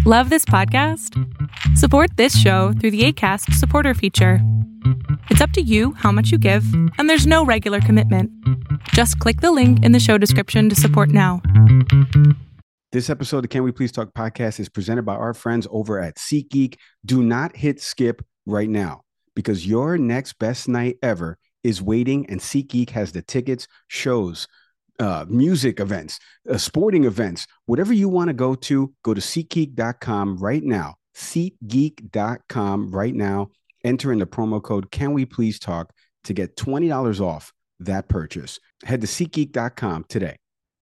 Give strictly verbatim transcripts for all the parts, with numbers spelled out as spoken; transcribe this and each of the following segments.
Love this podcast? Support this show through the Acast supporter feature. It's up to you how much you give, and there's no regular commitment. Just click the link in the show description to support now. This episode of Can We Please Talk podcast is presented by our friends over at SeatGeek. Do not hit skip right now, because your next best night ever is waiting, and SeatGeek has the tickets, shows, uh, music events, uh, sporting events, whatever you want to go to. Go to SeatGeek dot com right now. SeatGeek dot com right now. Enter in the promo code Can We Please Talk to get twenty dollars off that purchase. Head to SeatGeek dot com today.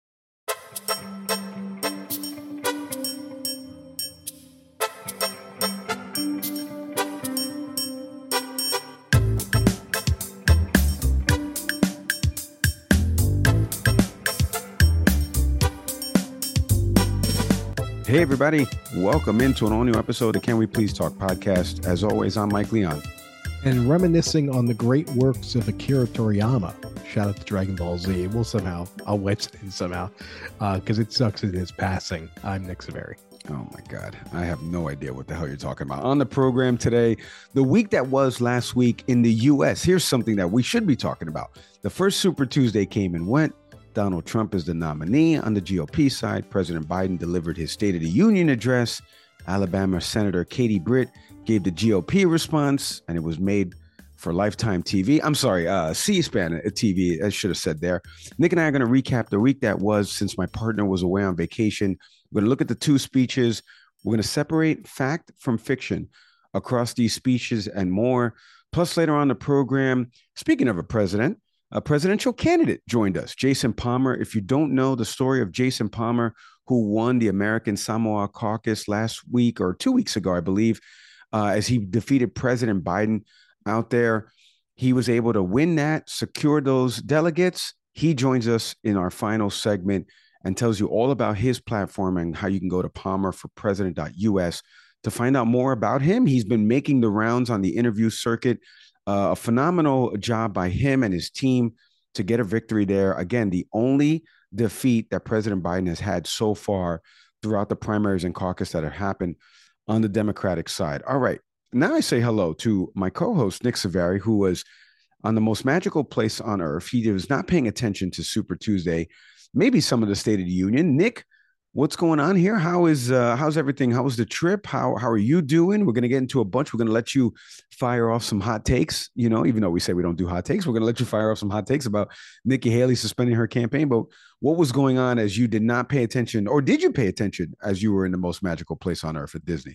Hey, everybody. Welcome into an all-new episode of Can We Please Talk podcast. As always, I'm Mike Leon. And reminiscing on the great works of Akira Toriyama. Shout out to Dragon Ball Z. We'll somehow, I'll wedge it in somehow, because uh, it sucks in his passing. I'm Nick Saveri. Oh, my God. I have no idea what the hell you're talking about. On the program today, the week that was last week in the U S, here's something that we should be talking about. The first Super Tuesday came and went. Donald Trump is the nominee. On the G O P side, President Biden delivered his State of the Union address. Alabama Senator Katie Britt gave the G O P a response, and it was made for Lifetime T V. I'm sorry, uh, C-SPAN T V, I should have said there. Nick and I are going to recap the week that was since my partner was away on vacation. We're going to look at the two speeches. We're going to separate fact from fiction across these speeches and more. Plus, later on the program, speaking of a president, a presidential candidate joined us, Jason Palmer. If you don't know the story of Jason Palmer, who won the American Samoa Caucus last week or two weeks ago, I believe, uh, as he defeated President Biden out there, he was able to win that, secure those delegates. He joins us in our final segment and tells you all about his platform and how you can go to palmer for president dot U S to find out more about him. He's been making the rounds on the interview circuit. Uh, a phenomenal job by him and his team to get a victory there. Again, the only defeat that President Biden has had so far throughout the primaries and caucus that have happened on the Democratic side. All right. Now I say hello to my co-host, Nick Saveri, who was on the most magical place on earth. He was not paying attention to Super Tuesday, maybe some of the State of the Union. Nick, what's going on here? How is uh, how's everything? How was the trip? How how are you doing? We're going to get into a bunch. We're going to let you fire off some hot takes, you know, even though we say we don't do hot takes, we're going to let you fire off some hot takes about Nikki Haley suspending her campaign. But what was going on as you did not pay attention, or did you pay attention as you were in the most magical place on earth at Disney?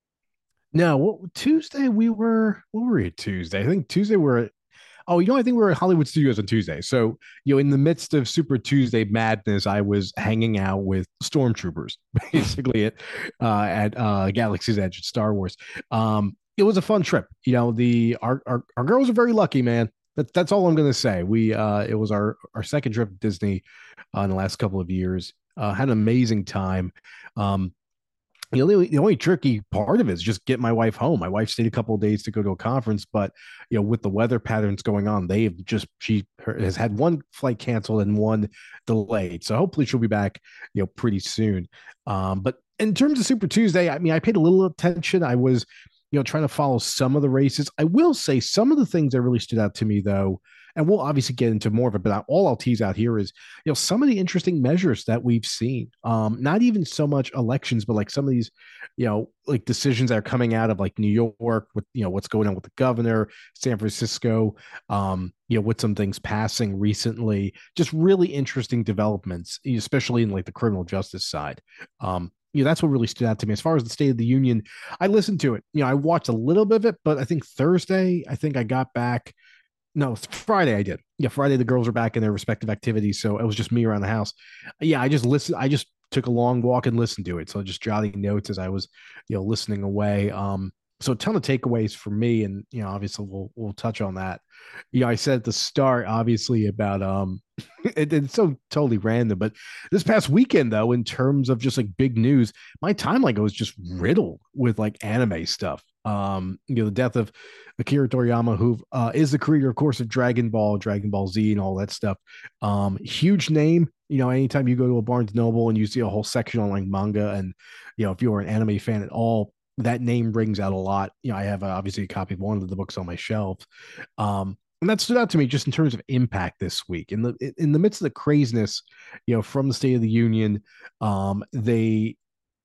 No, what, Tuesday we were, what were we at Tuesday? I think Tuesday we we're at, oh, you know, I think we were at Hollywood Studios on Tuesday. So, you know, in the midst of Super Tuesday madness, I was hanging out with stormtroopers, basically at uh, at uh, Galaxy's Edge at Star Wars. Um, it was a fun trip. You know, the our our, our girls are very lucky, man. That, that's all I'm going to say. We uh, it was our our second trip to Disney uh, in the last couple of years. Uh, had an amazing time. Um, The only, the only tricky part of it is just get my wife home. My wife stayed a couple of days to go to a conference, but you know, with the weather patterns going on, they've just she has had one flight canceled and one delayed. So hopefully she'll be back, you know, pretty soon. Um, but in terms of Super Tuesday, I mean, I paid a little attention. I was, you know, trying to follow some of the races. I will say some of the things that really stood out to me, though, and we'll obviously get into more of it, but all I'll tease out here is, you know, some of the interesting measures that we've seen. Um, not even so much elections, but like some of these, you know, like decisions that are coming out of like New York with, you know, what's going on with the governor, San Francisco, um, you know, with some things passing recently, just really interesting developments, especially in like the criminal justice side. Um, you know, that's what really stood out to me. As far as the State of the Union, I listened to it. You know, I watched a little bit of it, but I think Thursday, I think I got back. No, Friday I did. Yeah, Friday the girls were back in their respective activities, so it was just me around the house. Yeah, I just listened. I just took a long walk and listened to it. So just jotting notes as I was, you know, listening away. Um, so a ton of takeaways for me, and you know, obviously we'll we'll touch on that. You know, I said at the start, obviously about um, it, it's so totally random, but this past weekend though, in terms of just like big news, my timeline was just riddled with like anime stuff. Um, you know, the death of Akira Toriyama, who uh, is the creator, of course, of Dragon Ball, Dragon Ball Z, and all that stuff. Um, huge name, You know, anytime you go to a Barnes Noble and you see a whole section on like manga, and you know, if you're an anime fan at all, that name rings out a lot. You know, I have uh, obviously a copy of one of the books on my shelf, um, and that stood out to me just in terms of impact this week. In the in the midst of the craziness, you know, from the State of the Union, um, they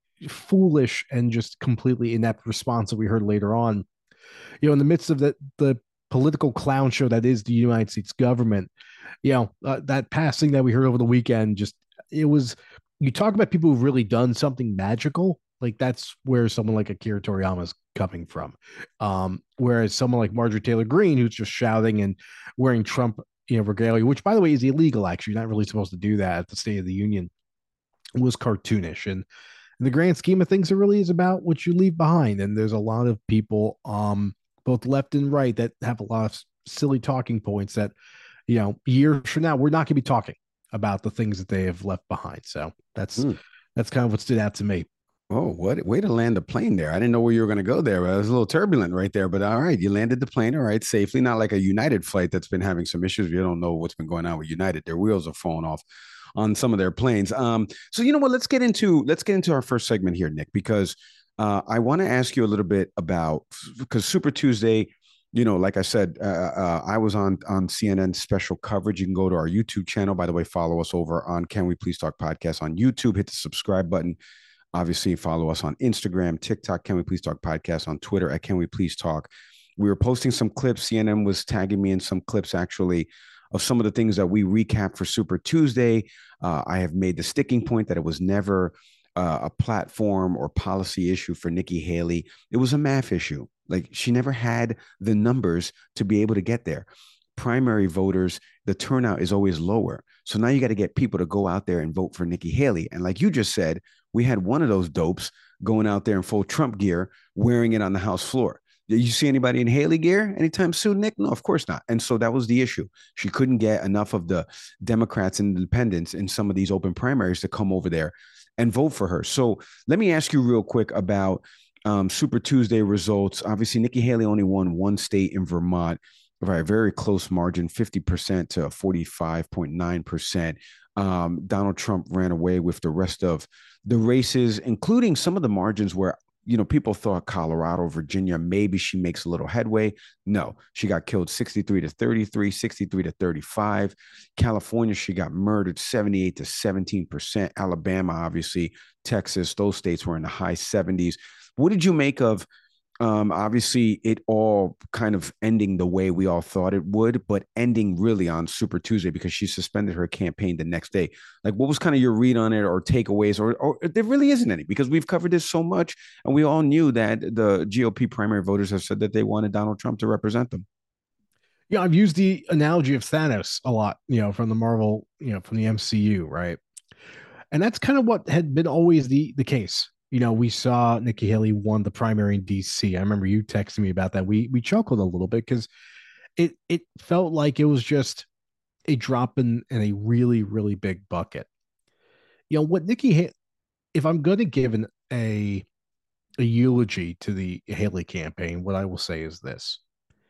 foolish and just completely inept response that we heard later on. You know, in the midst of the the political clown show that is the United States government, you know, uh, that passing that we heard over the weekend, just it was, you talk about people who've really done something magical, like that's where someone like Akira Toriyama is coming from. Um, whereas someone like Marjorie Taylor Greene, who's just shouting and wearing Trump, you know, regalia, which by the way is illegal, actually, you're not really supposed to do that at the State of the Union, was cartoonish. And in the grand scheme of things, it really is about what you leave behind. And there's a lot of people, um, both left and right, that have a lot of silly talking points that, you know, years from now, we're not going to be talking about the things that they have left behind. So that's mm. that's kind of what stood out to me. Oh, what way to land the plane there. I didn't know where you were going to go there. It was a little turbulent right there, but all right, you landed the plane, all right, safely. Not like a United flight that's been having some issues. You don't know what's been going on with United. Their wheels are falling off on some of their planes. Um, so you know what? Let's get into let's get into our first segment here, Nick, because uh, I want to ask you a little bit about, because Super Tuesday, you know, like I said, uh, uh, I was on on C N N special coverage. You can go to our YouTube channel. By the way, follow us over on Can We Please Talk Podcast on YouTube. Hit the subscribe button. Obviously, follow us on Instagram, TikTok, Can We Please Talk Podcast, on Twitter at Can We Please Talk. We were posting some clips. C N N was tagging me in some clips, actually, of some of the things that we recapped for Super Tuesday. Uh, I have made the sticking point that it was never uh, a platform or policy issue for Nikki Haley. It was a math issue. Like, she never had the numbers to be able to get there. Primary voters, the turnout is always lower. So now you got to get people to go out there and vote for Nikki Haley. And like you just said, we had one of those dopes going out there in full Trump gear, wearing it on the House floor. Did you see anybody in Haley gear anytime soon, Nick? No, of course not. And so that was the issue. She couldn't get enough of the Democrats and independents in some of these open primaries to come over there and vote for her. So let me ask you real quick about um, Super Tuesday results. Obviously, Nikki Haley only won one state in Vermont by a very close margin, fifty percent to forty-five point nine percent. Um, Donald Trump ran away with the rest of the races, including some of the margins where, you know, people thought Colorado, Virginia, maybe she makes a little headway. No, she got killed sixty-three to thirty-three, sixty-three to thirty-five. California, she got murdered seventy-eight to seventeen percent. Alabama, obviously, Texas, those states were in the high seventies. What did you make of, um, obviously, it all kind of ending the way we all thought it would, but ending really on Super Tuesday because she suspended her campaign the next day? Like, what was kind of your read on it, or takeaways, or, or there really isn't any, because we've covered this so much and we all knew that the G O P primary voters have said that they wanted Donald Trump to represent them. Yeah, I've used the analogy of Thanos a lot, you know, from the Marvel, you know, from the M C U, right? And that's kind of what had been always the the case. You know, we saw Nikki Haley won the primary in D C. I remember you texting me about that. We we chuckled a little bit because it it felt like it was just a drop in, in a really, really big bucket. You know, what Nikki, if I'm going to give an, a, a eulogy to the Haley campaign, what I will say is this: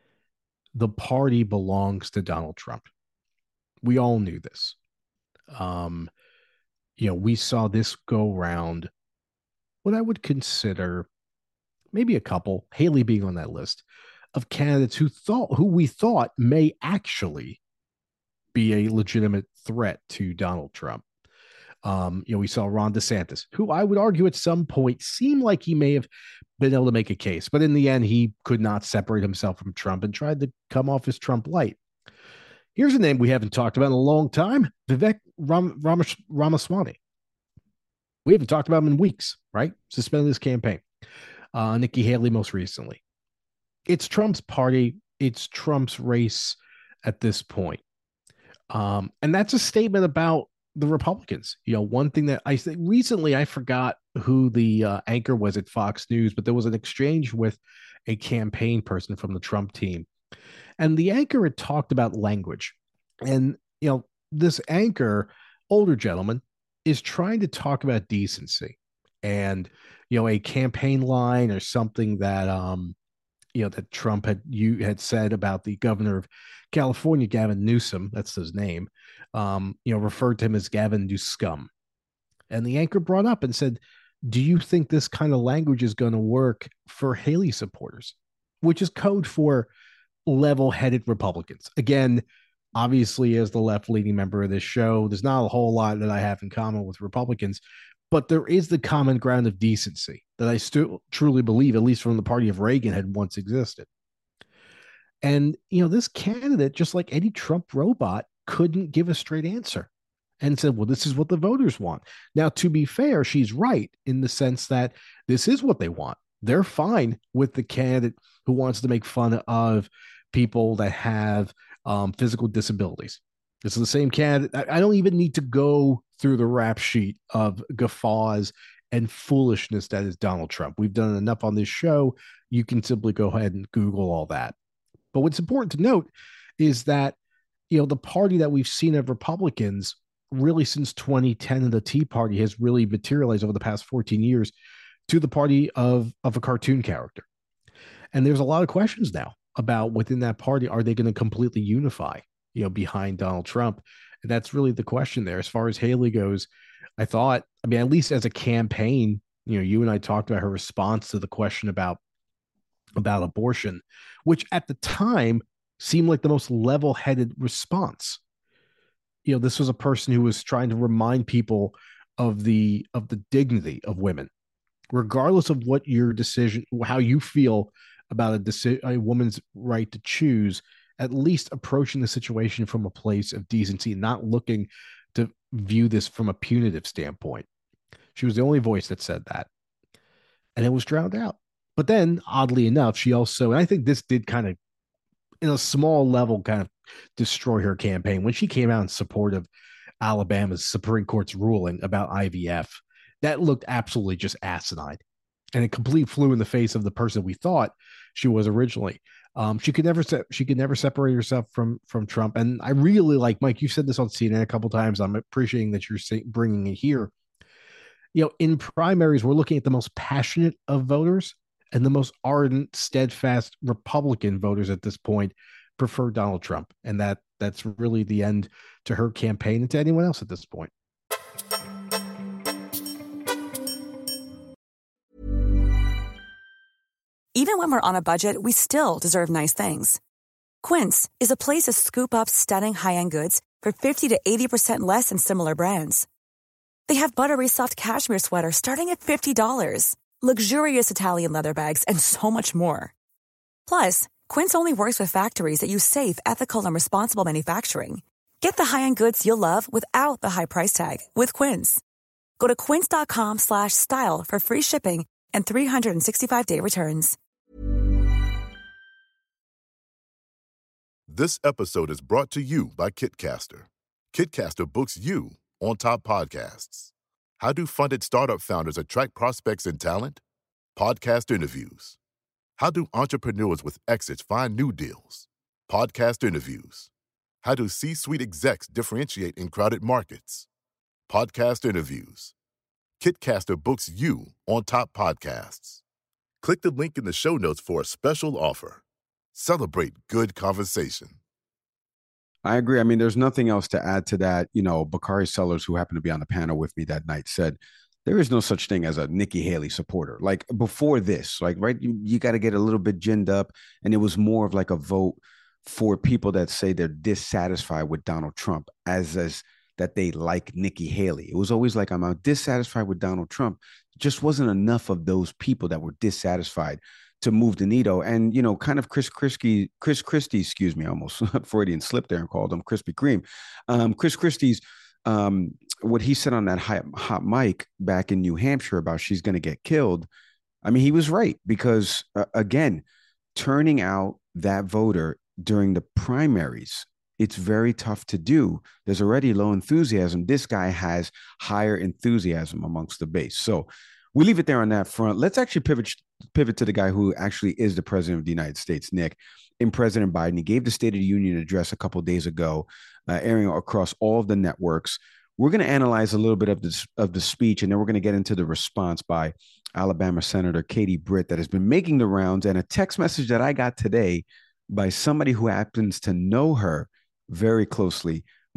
the party belongs to Donald Trump. We all knew this. Um, you know, we saw this go round what I would consider maybe a couple, Haley being on that list, of candidates who thought, who we thought may actually be a legitimate threat to Donald Trump. Um, you know, we saw Ron DeSantis, who I would argue at some point seemed like he may have been able to make a case, but in the end, he could not separate himself from Trump and tried to come off as Trump light. Here's a name we haven't talked about in a long time: Vivek Ram- Ramas- Ramaswamy. We haven't talked about him in weeks, right? Suspended his campaign. Uh, Nikki Haley most recently. It's Trump's party. It's Trump's race at this point. Um, and that's a statement about the Republicans. You know, one thing that I think recently, I forgot who the uh, anchor was at Fox News, but there was an exchange with a campaign person from the Trump team. And the anchor had talked about language. And, you know, this anchor, older gentleman, is trying to talk about decency and, you know, a campaign line or something that, um, you know, that Trump had you had said about the governor of California, Gavin Newsom, that's his name, um, you know, referred to him as Gavin Newscum. And the anchor brought up and said, do you think this kind of language is going to work for Haley supporters, which is code for level-headed Republicans? Again, obviously, as the left-leaning member of this show, there's not a whole lot that I have in common with Republicans, but there is the common ground of decency that I still truly believe, at least from the party of Reagan, had once existed. And, you know, this candidate, just like any Trump robot, couldn't give a straight answer and said, well, this is what the voters want. Now, to be fair, she's right in the sense that this is what they want. They're fine with the candidate who wants to make fun of people that have um, physical disabilities. This is the same candidate. I, I don't even need to go through the rap sheet of guffaws and foolishness that is Donald Trump. We've done enough on this show. You can simply go ahead and Google all that. But what's important to note is that, you know, the party that we've seen of Republicans really since twenty ten and the Tea Party has really materialized over the past fourteen years to the party of, of a cartoon character. And there's a lot of questions now about within that party, are they going to completely unify, you know, behind Donald Trump? And that's really the question there. As far as Haley goes, I thought, I mean, at least as a campaign, you know, you and I talked about her response to the question about, about abortion, which at the time seemed like the most level-headed response. You know, this was a person who was trying to remind people of the of the dignity of women, regardless of what your decision, how you feel about a, deci- a woman's right to choose, at least approaching the situation from a place of decency, not looking to view this from a punitive standpoint. She was the only voice that said that, and it was drowned out. But then, oddly enough, she also, and I think this did kind of, in a small level, kind of destroy her campaign when she came out in support of Alabama's Supreme Court's ruling about I V F. That looked absolutely just asinine, and it completely flew in the face of the person we thought she was originally. Um, she could never se- she could never separate herself from from Trump. And I really like, Mike, you've said this on C N N a couple times. I'm appreciating that you're say, bringing it here. You know, in primaries, we're looking at the most passionate of voters, and the most ardent, steadfast Republican voters at this point prefer Donald Trump. And that that's really the end to her campaign and to anyone else at this point. Even when we're on a budget, we still deserve nice things. Quince is a place to scoop up stunning high-end goods for fifty to eighty percent less than similar brands. They have buttery soft cashmere sweaters starting at fifty dollars. Luxurious Italian leather bags, and so much more. Plus, Quince only works with factories that use safe, ethical, and responsible manufacturing. Get the high-end goods you'll love without the high price tag with Quince. Go to quince.com slash style for free shipping and three sixty-five day returns. This episode is brought to you by Kitcaster. Kitcaster books you on top podcasts. How do funded startup founders attract prospects and talent? Podcast interviews. How do entrepreneurs with exits find new deals? Podcast interviews. How do C-suite execs differentiate in crowded markets? Podcast interviews. Kitcaster books you on top podcasts. Click the link in the show notes for a special offer. Celebrate good conversation. I agree. I mean, there's nothing else to add to that. You know, Bakari Sellers, who happened to be on the panel with me that night, said there is no such thing as a Nikki Haley supporter. Like before this, like, right, you, you got to get a little bit ginned up. And it was more of like a vote for people that say they're dissatisfied with Donald Trump as, as that they like Nikki Haley. It was always like, I'm dissatisfied with Donald Trump. Just wasn't enough of those people that were dissatisfied to move the needle. And, you know, kind of Chris Christie, Chris Christie, excuse me, almost Freudian slip there and called him Krispy Kreme. Um, Chris Christie's, um, what he said on that hot, hot mic back in New Hampshire about she's going to get killed. I mean, he was right because, uh, again, turning out that voter during the primaries, it's very tough to do. There's already low enthusiasm. This guy has higher enthusiasm amongst the base. So we leave it there on that front. Let's actually pivot pivot to the guy who actually is the president of the United States, Nick. In President Biden, he gave the State of the Union address a couple of days ago, uh, airing across all of the networks. We're going to analyze a little bit of this of the speech, and then we're going to get into the response by Alabama Senator Katie Britt that has been making the rounds, and a text message that I got today by somebody who happens to know her very closely,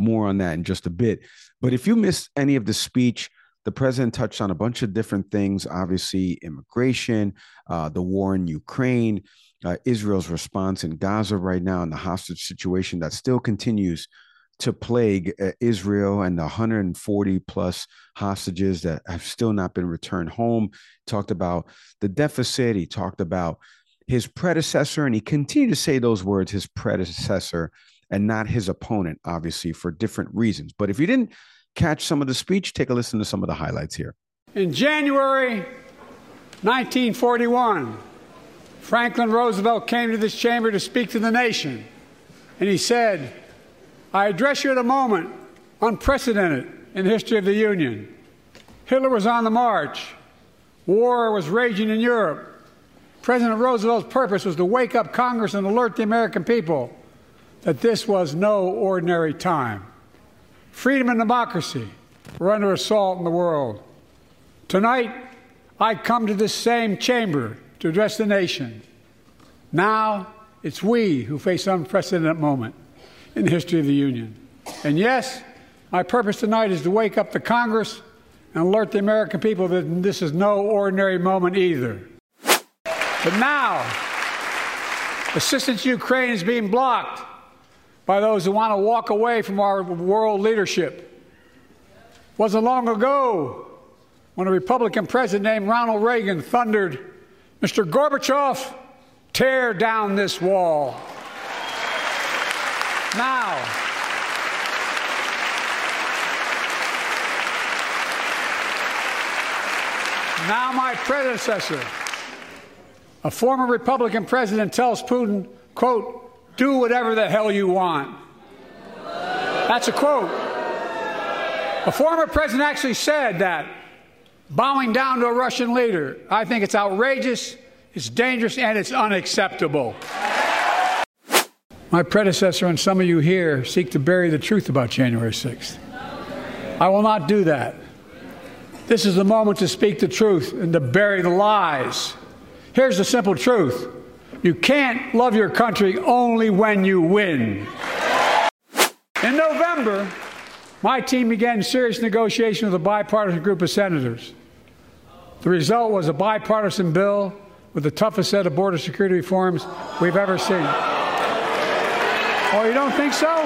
more on that in just a bit. But if you missed any of the speech, the president touched on a bunch of different things, obviously immigration, uh, the war in Ukraine, uh, Israel's response in Gaza right now, and the hostage situation that still continues to plague uh, Israel and the one hundred forty plus hostages that have still not been returned home. Talked about the deficit. He talked about his predecessor, and he continued to say those words, his predecessor, and not his opponent, obviously, for different reasons. But if you didn't catch some of the speech, take a listen to some of the highlights here. In January nineteen forty-one, Franklin Roosevelt came to this chamber to speak to the nation, and he said, "I address you at a moment unprecedented in the history of the Union. Hitler was on the march. War was raging in Europe. President Roosevelt's purpose was to wake up Congress and alert the American people that this was no ordinary time. Freedom and democracy were under assault in the world. Tonight, I come to this same chamber to address the nation. Now, it's we who face an unprecedented moment in the history of the Union. And yes, my purpose tonight is to wake up the Congress and alert the American people that this is no ordinary moment either. But now, assistance to Ukraine is being blocked by those who want to walk away from our world leadership. It wasn't long ago when a Republican president named Ronald Reagan thundered, "Mister Gorbachev, tear down this wall." Now, now my predecessor, a former Republican president, tells Putin, quote, "Do whatever the hell you want." That's a quote. A former president actually said that, bowing down to a Russian leader. I think it's outrageous, it's dangerous, and it's unacceptable. My predecessor and some of you here seek to bury the truth about January sixth. I will not do that. This is the moment to speak the truth and to bury the lies. Here's the simple truth. You can't love your country only when you win. In November, my team began serious negotiation with a bipartisan group of senators. The result was a bipartisan bill with the toughest set of border security reforms we've ever seen. Oh, you don't think so?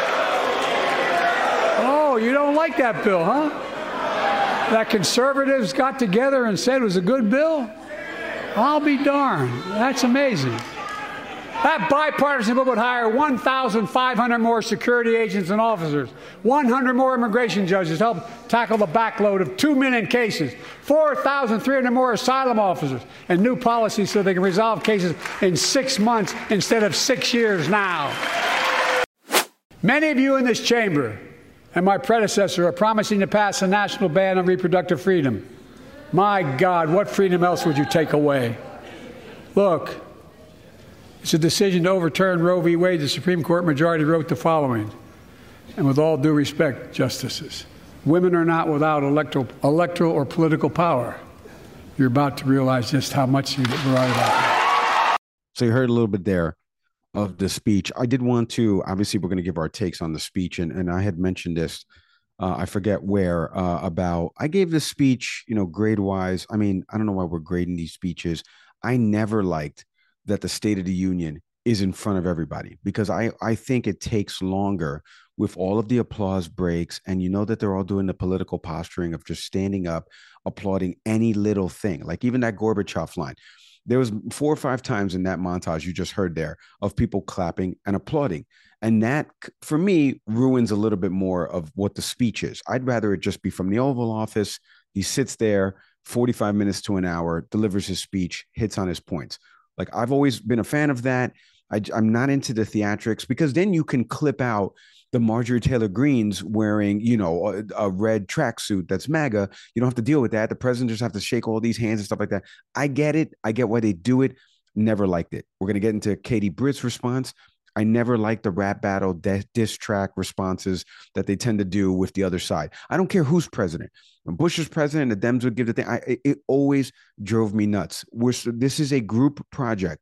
Oh, you don't like that bill, huh? That conservatives got together and said it was a good bill? I'll be darned. That's amazing. That bipartisan bill would hire one thousand five hundred more security agents and officers, one hundred more immigration judges to help tackle the backload of two million cases, four thousand three hundred more asylum officers, and new policies so they can resolve cases in six months instead of six years now. Many of you in this chamber and my predecessor are promising to pass a national ban on reproductive freedom. My God, what freedom else would you take away? Look, it's a decision to overturn Roe v. Wade. The Supreme Court majority wrote the following, and with all due respect, justices, women are not without electoral, electoral or political power. You're about to realize just how much you're right about that. So you heard a little bit there of the speech. I did want to, obviously, we're going to give our takes on the speech, and, and I had mentioned this, uh, I forget where, uh, about, I gave this speech, you know, grade-wise. I mean, I don't know why we're grading these speeches. I never liked that the State of the Union is in front of everybody, because I, I think it takes longer with all of the applause breaks, and you know that they're all doing the political posturing of just standing up, applauding any little thing, like even that Gorbachev line. There was four or five times in that montage you just heard there of people clapping and applauding. And that, for me, ruins a little bit more of what the speech is. I'd rather it just be from the Oval Office. He sits there forty-five minutes to an hour, delivers his speech, hits on his points. Like, I've always been a fan of that. I, I'm not into the theatrics, because then you can clip out the Marjorie Taylor Greenes wearing, you know, a, a red tracksuit that's MAGA. You don't have to deal with that. The president just have to shake all these hands and stuff like that. I get it. I get why they do it. Never liked it. We're going to get into Katie Britt's response. I never liked the rap battle diss track responses that they tend to do with the other side. I don't care who's president. When Bush was president, the Dems would give the thing. I, it always drove me nuts. We're, this is a group project.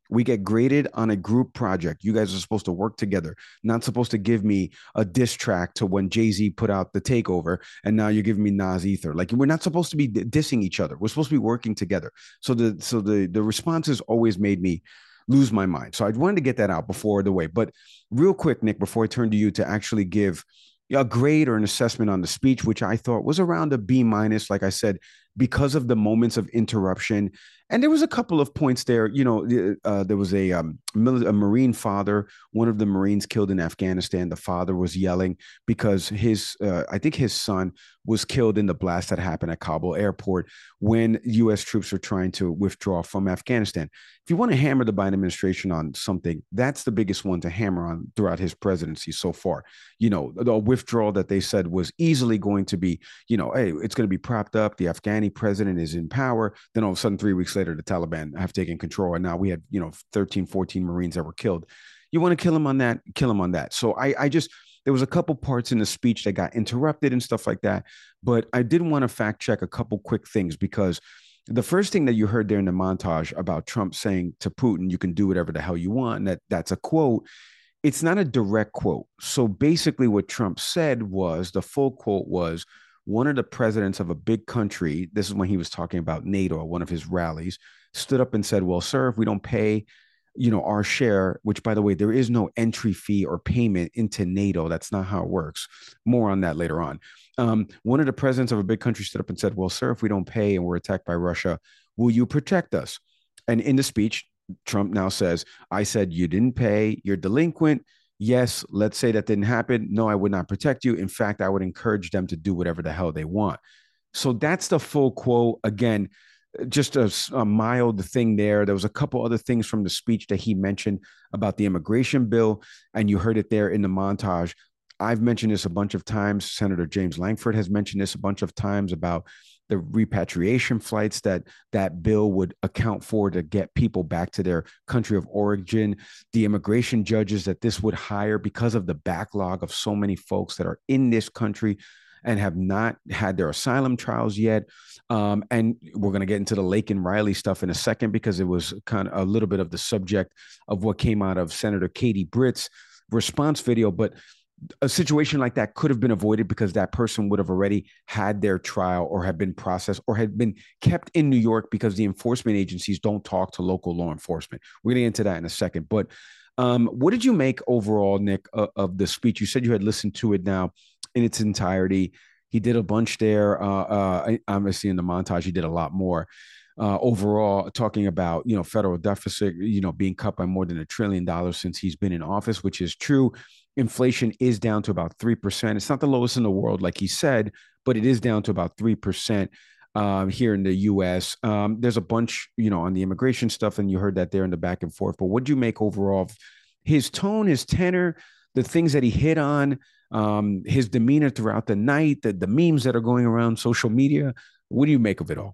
We get graded on a group project. You guys are supposed to work together, not supposed to give me a diss track to when Jay-Z put out The Takeover, and now you're giving me Nas Ether. Like, we're not supposed to be dissing each other. We're supposed to be working together. So the so the the responses always made me lose my mind. So I wanted to get that out before the way. But real quick, Nick, before I turn to you to actually give a grade or an assessment on the speech, which I thought was around a B minus, like I said, because of the moments of interruption. And there was a couple of points there. You know, uh, there was a, um, a Marine father, one of the Marines killed in Afghanistan. The father was yelling because his, uh, I think his son was killed in the blast that happened at Kabul airport when U S troops were trying to withdraw from Afghanistan. If you want to hammer the Biden administration on something, that's the biggest one to hammer on throughout his presidency so far. You know, the withdrawal that they said was easily going to be, you know, hey, it's going to be propped up. The Afghani president is in power. Then all of a sudden, three weeks later, the Taliban have taken control. And now we had, you know, thirteen, fourteen Marines that were killed. You want to kill him on that, kill him on that. So I, I just, there was a couple parts in the speech that got interrupted and stuff like that. But I did want to fact check a couple quick things, because the first thing that you heard there in the montage about Trump saying to Putin, you can do whatever the hell you want, and that that's a quote. It's not a direct quote. So basically what Trump said was, the full quote was, one of the presidents of a big country, this is when he was talking about NATO at one of his rallies, stood up and said, well, sir, if we don't pay, you know, our share, which, by the way, there is no entry fee or payment into NATO. That's not how it works. More on that later on. Um, one of the presidents of a big country stood up and said, well, sir, if we don't pay and we're attacked by Russia, will you protect us? And in the speech, Trump now says, I said, you didn't pay, you're delinquent. Yes, let's say that didn't happen. No, I would not protect you. In fact, I would encourage them to do whatever the hell they want. So that's the full quote. Again, just a, a mild thing there. There was a couple other things from the speech that he mentioned about the immigration bill, and you heard it there in the montage. I've mentioned this a bunch of times. Senator James Lankford has mentioned this a bunch of times about the repatriation flights that that bill would account for to get people back to their country of origin, the immigration judges that this would hire because of the backlog of so many folks that are in this country and have not had their asylum trials yet. Um, and we're going to get into the Laken Riley stuff in a second, because it was kind of a little bit of the subject of what came out of Senator Katie Britt's response video. But a situation like that could have been avoided because that person would have already had their trial or had been processed or had been kept in New York, because the enforcement agencies don't talk to local law enforcement. We're going to get into that in a second. But um, what did you make overall, Nick, uh, of the speech? You said you had listened to it now in its entirety. He did a bunch there. Uh, uh, obviously, in the montage, he did a lot more. Uh, overall, talking about, you know, federal deficit, you know, being cut by more than a trillion dollars since he's been in office, which is true. Inflation is down to about three percent. It's not the lowest in the world, like he said, but it is down to about three percent um, here in the U S. Um, there's a bunch, you know, on the immigration stuff, and you heard that there in the back and forth. But what do you make overall of his tone, his tenor, the things that he hit on, um, his demeanor throughout the night, the, the memes that are going around social media? What do you make of it all?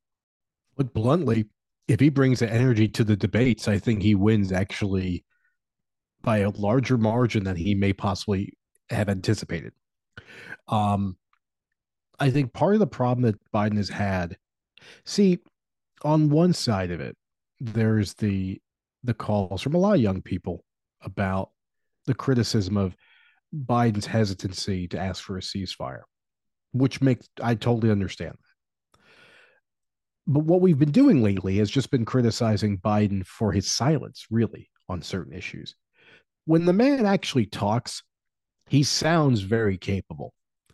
But bluntly, if he brings the energy to the debates, I think he wins actually by a larger margin than he may possibly have anticipated. Um, I think part of the problem that Biden has had, see, on one side of it, there's the the calls from a lot of young people about the criticism of Biden's hesitancy to ask for a ceasefire, which makes, I totally understand that. But what we've been doing lately has just been criticizing Biden for his silence, really, on certain issues. When the man actually talks, he sounds very capable,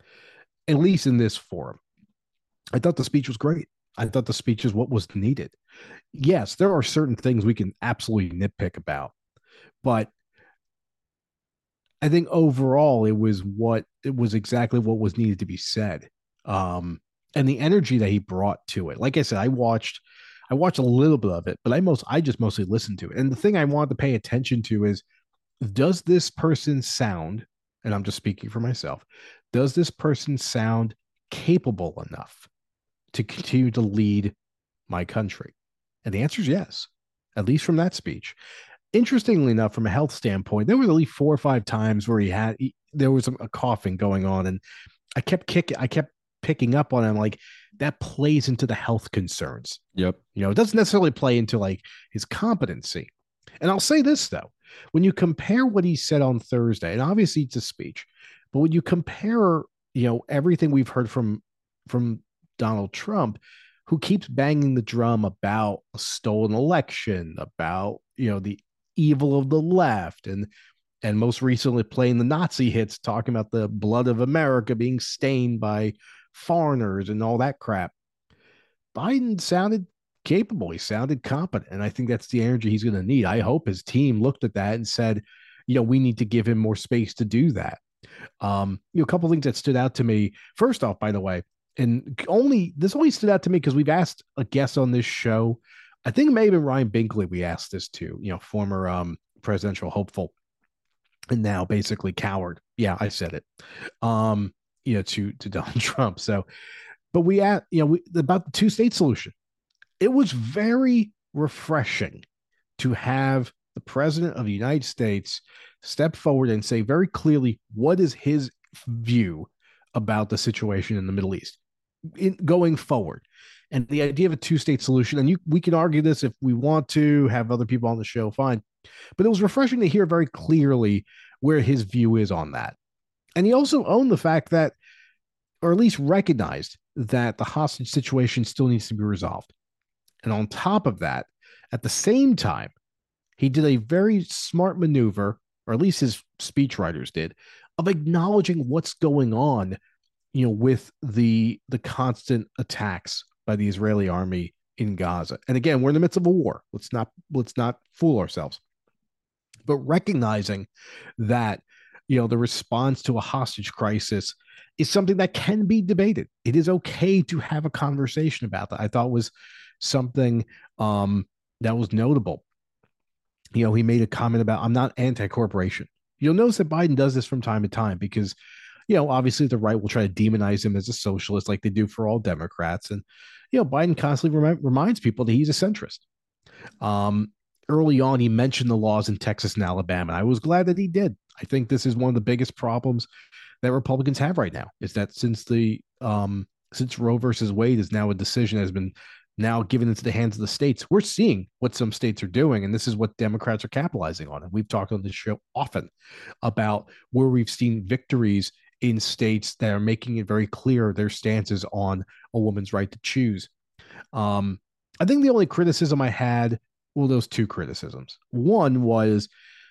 at least in this forum. I thought the speech was great. I thought the speech is what was needed. Yes, there are certain things we can absolutely nitpick about, but I think overall it was what it was exactly what was needed to be said. Um, and the energy that he brought to it. Like I said, I watched I watched a little bit of it, but I most I just mostly listened to it. And the thing I wanted to pay attention to is, does this person sound, and I'm just speaking for myself, does this person sound capable enough to continue to lead my country? And the answer is yes, at least from that speech. Interestingly enough, from a health standpoint, there was at least four or five times where he had, he, there was a, a coughing going on, and I kept kicking, I kept picking up on him, like that plays into the health concerns. Yep. You know, it doesn't necessarily play into like his competency, And I'll say this, though, when you compare what he said on Thursday, and obviously it's a speech, but when you compare, you know, everything we've heard from from Donald Trump, who keeps banging the drum about a stolen election, about, you know, the evil of the left, and and most recently playing the Nazi hits, talking about the blood of America being stained by foreigners and all that crap. Biden sounded capable. He sounded competent. And I think that's the energy he's going to need. I hope his team looked at that and said, you know, we need to give him more space to do that. Um, you know, a couple of things that stood out to me. First off, by the way, and only this only stood out to me because we've asked a guest on this show. I think it may have been Ryan Binkley we asked this to, you know, former um, presidential hopeful and now basically coward. Yeah, I said it. Um, you know, to to Donald Trump. So, but we at you know we, about the two state solution. It was very refreshing to have the president of the United States step forward and say very clearly what is his view about the situation in the Middle East in, going forward. And the idea of a two-state solution, and you, we can argue this if we want to, have other people on the show, fine. But it was refreshing to hear very clearly where his view is on that. And he also owned the fact that, or at least recognized that the hostage situation still needs to be resolved. And on top of that, at the same time, he did a very smart maneuver, or at least his speechwriters did, of acknowledging what's going on, you know, with the the constant attacks by the Israeli army in Gaza. And again, we're in the midst of a war. Let's not let's not fool ourselves. But recognizing that, you know, the response to a hostage crisis is something that can be debated. It is okay to have a conversation about that. I thought was something um, that was notable. You know, he made a comment about, I'm not anti-corporation. You'll notice that Biden does this from time to time because, you know, obviously the right will try to demonize him as a socialist like they do for all Democrats. And, you know, Biden constantly rem- reminds people that he's a centrist. Um, early on, he mentioned the laws in Texas and Alabama. I was glad that he did. I think this is one of the biggest problems that Republicans have right now, is that since the um, since Roe versus Wade is now a decision that has been now given into the hands of the states, we're seeing what some states are doing, and this is what Democrats are capitalizing on. And we've talked on this show often about where we've seen victories in states that are making it very clear their stances on a woman's right to choose. Um, I think the only criticism I had, well, those two criticisms. One was,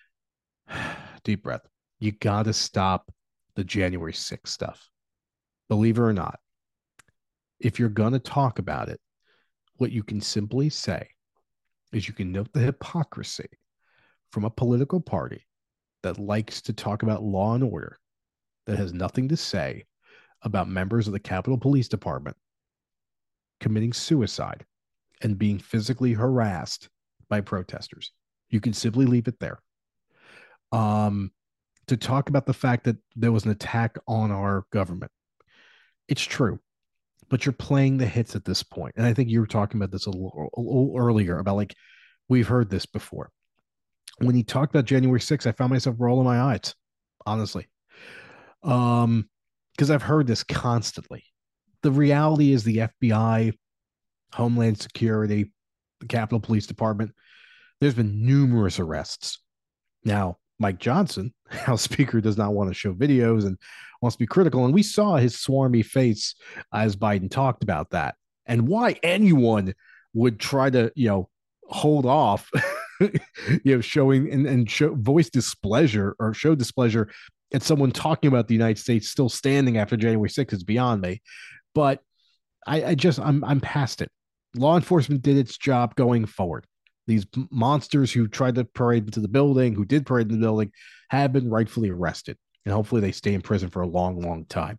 deep breath, you got to stop the January sixth stuff. Believe it or not, if you're going to talk about it, what you can simply say is you can note the hypocrisy from a political party that likes to talk about law and order, that has nothing to say about members of the Capitol Police Department committing suicide and being physically harassed by protesters. You can simply leave it there. Um, to talk about the fact that there was an attack on our government. It's true, but you're playing the hits at this point. And I think you were talking about this a little, a little earlier about, like, we've heard this before. When he talked about January sixth, I found myself rolling my eyes, honestly. Um, because I've heard this constantly. The reality is the F B I, Homeland Security, the Capitol Police Department, there's been numerous arrests. Now, Mike Johnson, House Speaker, does not want to show videos and wants to be critical. And we saw his swarmy face as Biden talked about that, and why anyone would try to, you know, hold off, you know, showing and, and show voice displeasure or show displeasure at someone talking about the United States still standing after January sixth is beyond me. But I, I just, I'm, I'm past it. Law enforcement did its job going forward. These monsters who tried to parade into the building, who did parade in the building, have been rightfully arrested. And hopefully they stay in prison for a long, long time.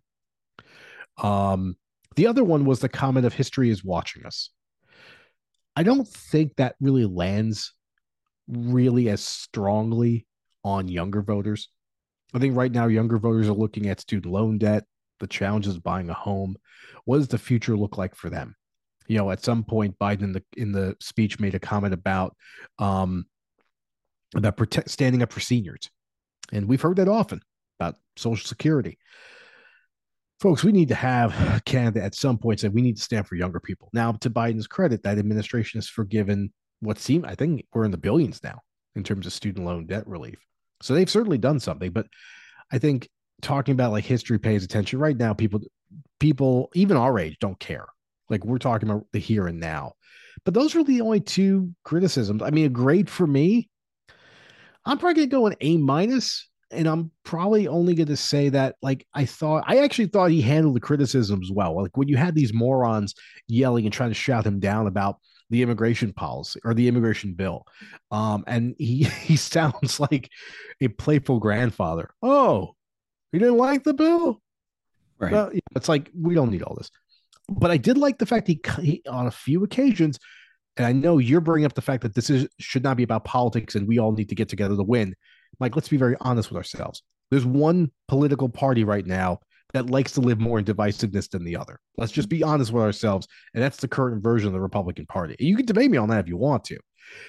Um, the other one was the comment of history is watching us. I don't think that really lands really as strongly on younger voters. I think right now younger voters are looking at student loan debt, the challenges of buying a home. What does the future look like for them? You know, at some point, Biden in the in the speech made a comment about um, about protect, standing up for seniors, and we've heard that often about Social Security. Folks, we need to have Canada at some point say we need to stand for younger people. Now, to Biden's credit, that administration has forgiven what seemed, I think we're in the billions now, in terms of student loan debt relief. So they've certainly done something. But I think talking about like history pays attention right now, people, people, even our age don't care. Like we're talking about the here and now. But those are the only two criticisms. I mean, a grade for me, I'm probably going to go an A minus. And I'm probably only going to say that, like, I thought, I actually thought he handled the criticisms well. Like when you had these morons yelling and trying to shout him down about the immigration policy or the immigration bill. Um, and he, he sounds like a playful grandfather. Oh, you didn't like the bill? Right. Well, it's like, we don't need all this. But I did like the fact he, he on a few occasions, and I know you're bringing up the fact that this is should not be about politics and we all need to get together to win. Mike, let's be very honest with ourselves. There's one political party right now that likes to live more in divisiveness than the other. Let's just be honest with ourselves. And that's the current version of the Republican Party. You can debate me on that if you want to.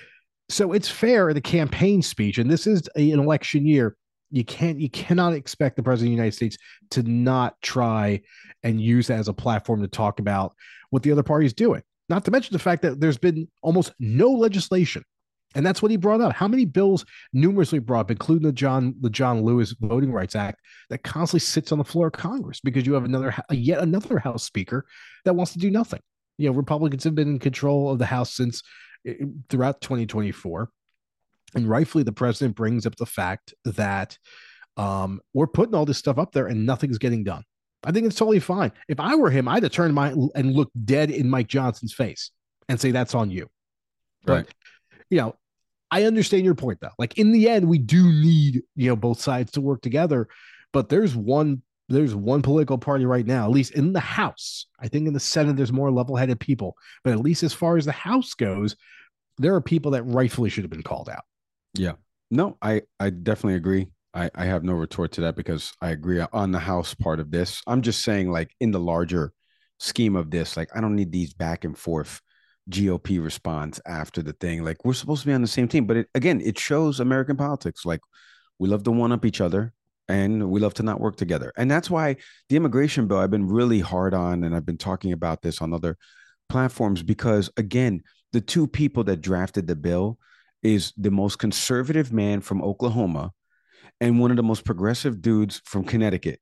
So it's fair in a campaign speech, and this is a, an election year. You can't, you cannot expect the president of the United States to not try and use that as a platform to talk about what the other party is doing. Not to mention the fact that there's been almost no legislation. And that's what he brought up. How many bills numerously brought up, including the John the John Lewis Voting Rights Act, that constantly sits on the floor of Congress because you have another yet another House Speaker that wants to do nothing. You know, Republicans have been in control of the House since throughout twenty twenty-four, and rightfully the president brings up the fact that um, we're putting all this stuff up there and nothing's getting done. I think it's totally fine. If I were him, I'd have turned my and looked dead in Mike Johnson's face and say that's on you. Right. But, you know. I understand your point, though. Like in the end, we do need, you know, both sides to work together. But there's one there's one political party right now, at least in the House. I think in the Senate, there's more level-headed people. But at least as far as the House goes, there are people that rightfully should have been called out. Yeah. No, I, I definitely agree. I, I have no retort to that because I agree on the House part of this. I'm just saying, like, in the larger scheme of this, like, I don't need these back and forth G O P response after the thing. Like we're supposed to be on the same team, but it, again, it shows American politics. Like we love to one up each other and we love to not work together. And that's why the immigration bill, I've been really hard on, and I've been talking about this on other platforms because again, the two people that drafted the bill is the most conservative man from Oklahoma and one of the most progressive dudes from Connecticut.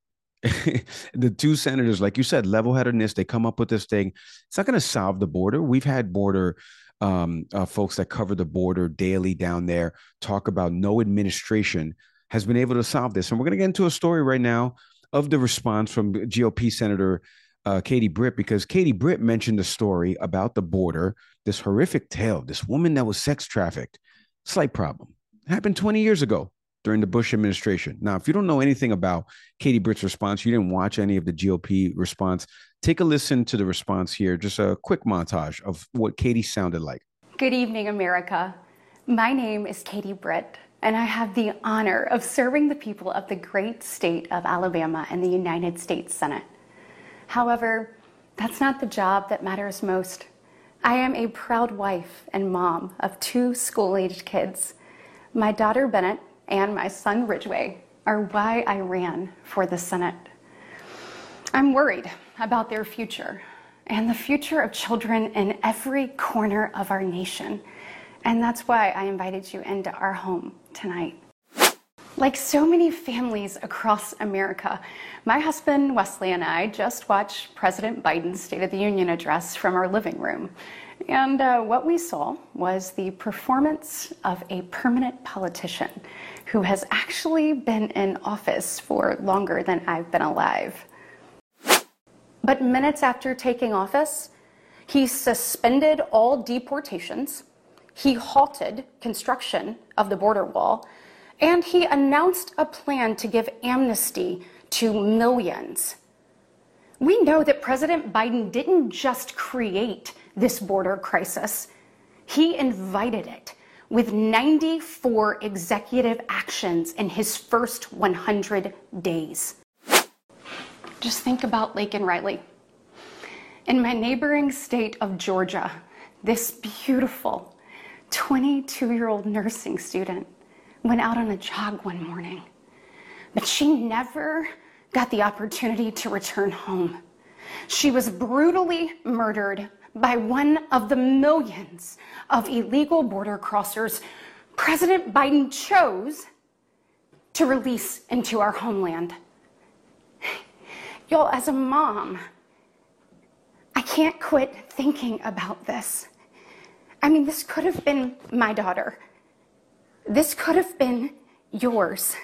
The two senators, like you said, level-headedness, they come up with this thing. It's not going to solve the border. We've had border um, uh, folks that cover the border daily down there talk about no administration has been able to solve this. And we're going to get into a story right now of the response from G O P Senator uh, Katie Britt, because Katie Britt mentioned a story about the border, this horrific tale, this woman that was sex trafficked. Slight problem. It happened twenty years ago. During the Bush administration. Now, if you don't know anything about Katie Britt's response, you didn't watch any of the G O P response, take a listen to the response here. Just a quick montage of what Katie sounded like. Good evening, America. My name is Katie Britt, and I have the honor of serving the people of the great state of Alabama in the United States Senate. However, that's not the job that matters most. I am a proud wife and mom of two school-aged kids. My daughter, Bennett, and my son Ridgway are why I ran for the Senate. I'm worried about their future and the future of children in every corner of our nation. And that's why I invited you into our home tonight. Like so many families across America, my husband Wesley and I just watched President Biden's State of the Union address from our living room. And uh, what we saw was the performance of a permanent politician who has actually been in office for longer than I've been alive. But minutes after taking office, he suspended all deportations, he halted construction of the border wall, and he announced a plan to give amnesty to millions. We know that President Biden didn't just create this border crisis. He invited it with ninety-four executive actions in his first one hundred days. Just think about Laken Riley. In my neighboring state of Georgia, this beautiful twenty-two-year-old nursing student went out on a jog one morning, but she never got the opportunity to return home. She was brutally murdered by one of the millions of illegal border crossers President Biden chose to release into our homeland. Y'all, as a mom, I can't quit thinking about this. I mean, this could have been my daughter. This could have been yours.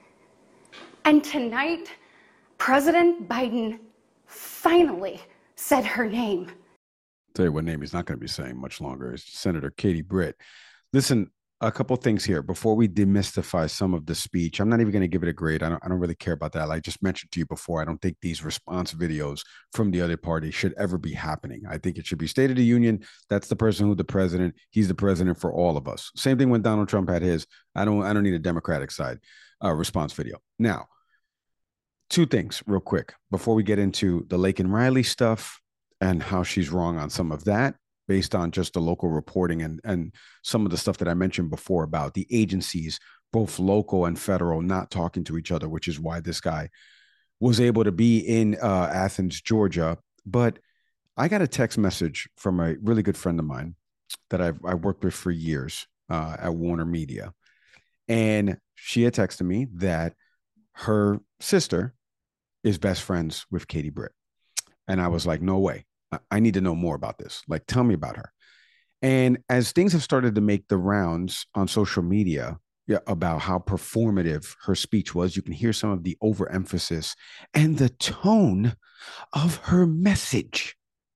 And tonight, President Biden finally said her name. Tell you what name he's not going to be saying much longer is Senator Katie Britt. Listen, a couple things here before we demystify some of the speech. I'm not even going to give it a grade. I don't, I don't really care about that. Like I just mentioned to you before, I don't think these response videos from the other party should ever be happening. I think it should be State of the Union. That's the person who's the president. He's the president for all of us. Same thing when Donald Trump had his. I don't, I don't need a Democratic side uh, response video. Now, two things real quick before we get into the Laken Riley stuff and how she's wrong on some of that, based on just the local reporting and, and some of the stuff that I mentioned before about the agencies, both local and federal, not talking to each other, which is why this guy was able to be in uh, Athens, Georgia. But I got a text message from a really good friend of mine that I've I worked with for years uh, at Warner Media. And she had texted me that her sister is best friends with Katie Britt. And I was like, no way. I need to know more about this. Like, tell me about her. And as things have started to make the rounds on social media yeah, about how performative her speech was, you can hear some of the overemphasis and the tone of her message,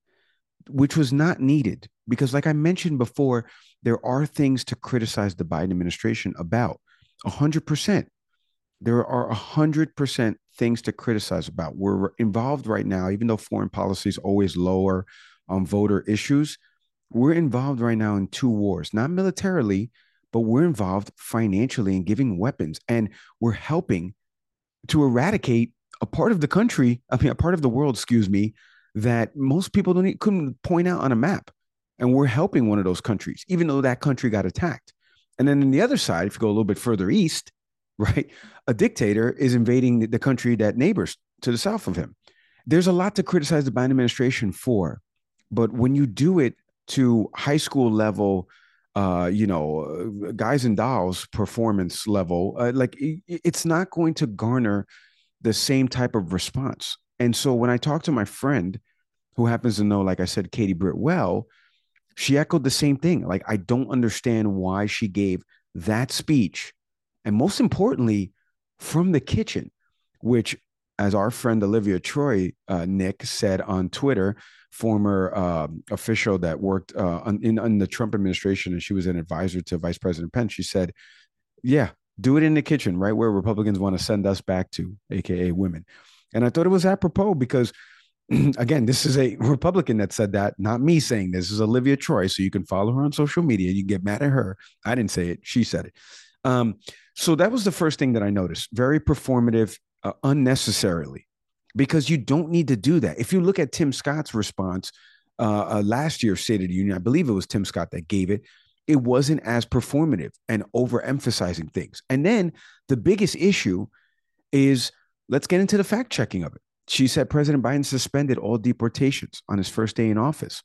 which was not needed. Because like I mentioned before, there are things to criticize the Biden administration about. one hundred percent. There are one hundred percent things to criticize about. We're involved right now, even though foreign policy is always lower on voter issues, we're involved right now in two wars, not militarily, but we're involved financially in giving weapons. And we're helping to eradicate a part of the country, I mean, a part of the world, excuse me, that most people don't couldn't point out on a map. And we're helping one of those countries, even though that country got attacked. And then on the other side, if you go a little bit further east, right, a dictator is invading the country that neighbors to the south of him. There's a lot to criticize the Biden administration for, but when you do it to high school level, uh, you know, guys and dolls performance level, uh, like it, it's not going to garner the same type of response. And so when I talked to my friend who happens to know, like I said, Katie Britt well, she echoed the same thing. Like, I don't understand why she gave that speech. And most importantly, from the kitchen, which, as our friend Olivia Troy, uh, Nick, said on Twitter, former uh, official that worked uh, on, in, in the Trump administration, and she was an advisor to Vice President Pence, she said, yeah, do it in the kitchen, right where Republicans want to send us back to, A K A women. And I thought it was apropos because, again, this is a Republican that said that, not me saying this. This is Olivia Troy, so you can follow her on social media. You can get mad at her. I didn't say it. She said it. Um, so that was the first thing that I noticed. Very performative, uh, unnecessarily, because you don't need to do that. If you look at Tim Scott's response uh, uh, last year's State of the Union, I believe it was Tim Scott that gave it. It wasn't as performative and overemphasizing things. And then the biggest issue is, let's get into the fact checking of it. She said President Biden suspended all deportations on his first day in office.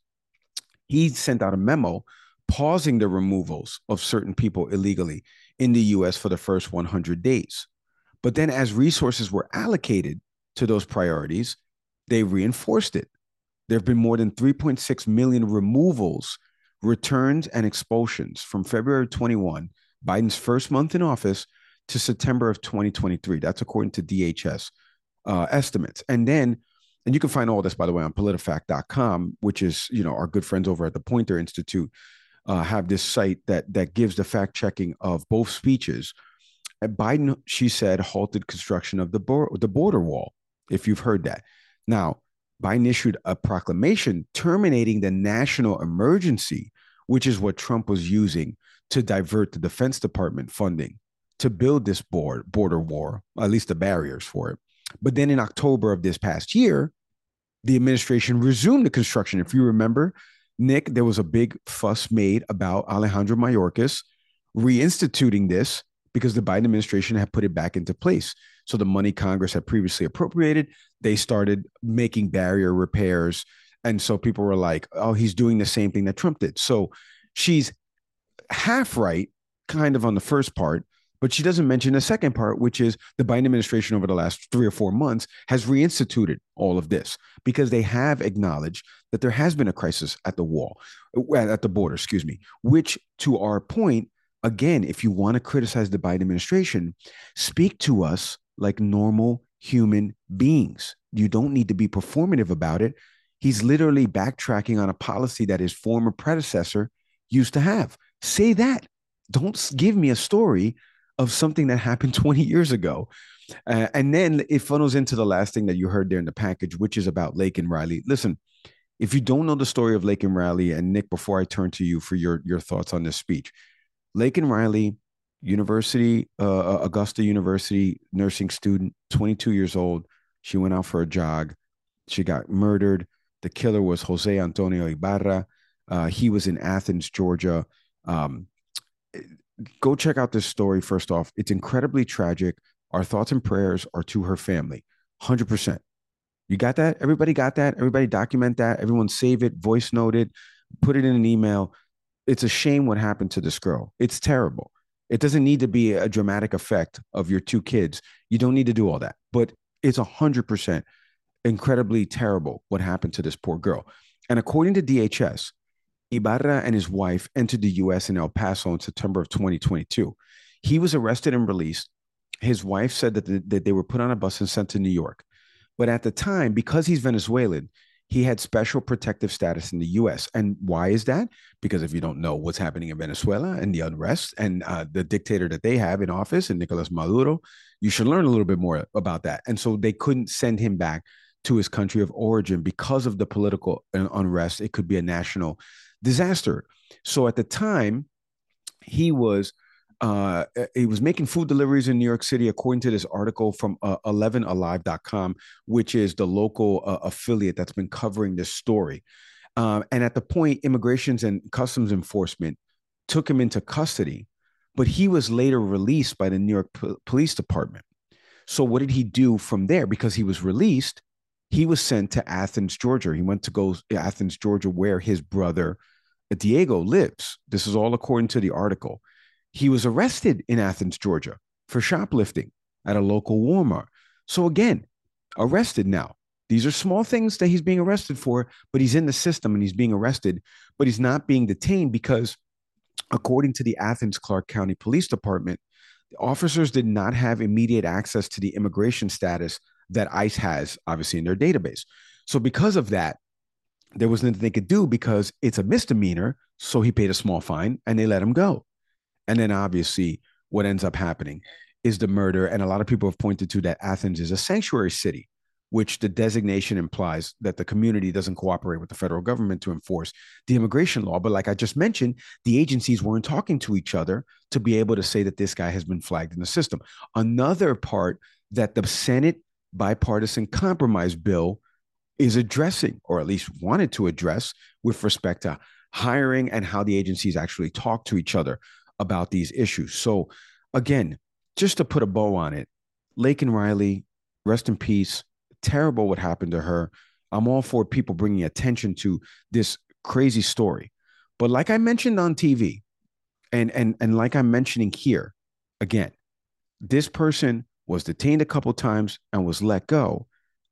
He sent out a memo pausing the removals of certain people illegally in the U S for the first one hundred days. But then as resources were allocated to those priorities, they reinforced it. There have been more than three point six million removals, returns, and expulsions from February twenty-first, Biden's first month in office, to September of twenty twenty-three. That's according to D H S uh, estimates. And then, and you can find all this, by the way, on politifact dot com, which is, you know, our good friends over at the Poynter Institute uh, have this site that that gives the fact checking of both speeches. And Biden, she said, halted construction of the, bo- the border wall, if you've heard that. Now, Biden issued a proclamation terminating the national emergency, which is what Trump was using to divert the Defense Department funding to build this board, border wall, at least the barriers for it. But then in October of this past year, the administration resumed the construction. If you remember, Nick, there was a big fuss made about Alejandro Mayorkas reinstituting this because the Biden administration had put it back into place. So the money Congress had previously appropriated, they started making barrier repairs. And so people were like, oh, he's doing the same thing that Trump did. So she's half right kind of on the first part, but she doesn't mention the second part, which is the Biden administration over the last three or four months has reinstituted all of this because they have acknowledged that there has been a crisis at the wall, at the border, excuse me, which to our point, again, if you want to criticize the Biden administration, speak to us like normal human beings. You don't need to be performative about it. He's literally backtracking on a policy that his former predecessor used to have. Say that. Don't give me a story of something that happened twenty years ago. Uh, and then it funnels into the last thing that you heard there in the package, which is about Laken Riley. Listen, if you don't know the story of Laken Riley, and Nick, before I turn to you for your, your thoughts on this speech, Laken Riley, University, uh, Augusta University nursing student, twenty-two years old. She went out for a jog. She got murdered. The killer was Jose Antonio Ibarra. Uh, he was in Athens, Georgia. Um, go check out this story. First off, it's incredibly tragic. Our thoughts and prayers are to her family. one hundred percent. You got that? Everybody got that? Everybody document that. Everyone save it, voice note it, put it in an email. It's a shame what happened to this girl. It's terrible. It doesn't need to be a dramatic effect of your two kids. You don't need to do all that. But it's one hundred percent incredibly terrible what happened to this poor girl. And according to D H S, Ibarra and his wife entered the U S in El Paso in September of twenty twenty-two. He was arrested and released. His wife said that, the, that they were put on a bus and sent to New York. But at the time, because he's Venezuelan, he had special protective status in the U S. And why is that? Because if you don't know what's happening in Venezuela and the unrest and uh, the dictator that they have in office, and Nicolas Maduro, you should learn a little bit more about that. And so they couldn't send him back to his country of origin because of the political unrest. It could be a national disaster. So at the time, he was uh, he was making food deliveries in New York City, according to this article from uh, eleven alive dot com, which is the local uh, affiliate that's been covering this story. Um, and at the point, Immigrations and Customs Enforcement took him into custody, but he was later released by the New York P- Police Department. So what did he do from there? Because he was released, he was sent to Athens, Georgia. He went to go to Athens, Georgia, where his brother Diego lives. This is all according to the article. He was arrested in Athens, Georgia for shoplifting at a local Walmart. So again, arrested now. These are small things that he's being arrested for, but he's in the system and he's being arrested, but he's not being detained because according to the Athens Clarke County Police Department, the officers did not have immediate access to the immigration status that ICE has, obviously, in their database. So because of that, there was nothing they could do because it's a misdemeanor. So he paid a small fine and they let him go. And then obviously what ends up happening is the murder. And a lot of people have pointed to that Athens is a sanctuary city, which the designation implies that the community doesn't cooperate with the federal government to enforce the immigration law. But like I just mentioned, the agencies weren't talking to each other to be able to say that this guy has been flagged in the system. Another part that the Senate bipartisan compromise bill is addressing, or at least wanted to address, with respect to hiring and how the agencies actually talk to each other about these issues. So again, just to put a bow on it, Laken Riley, rest in peace. Terrible what happened to her. I'm all for people bringing attention to this crazy story. But like I mentioned on T V, and, and, and like I'm mentioning here, again, this person was detained a couple times and was let go.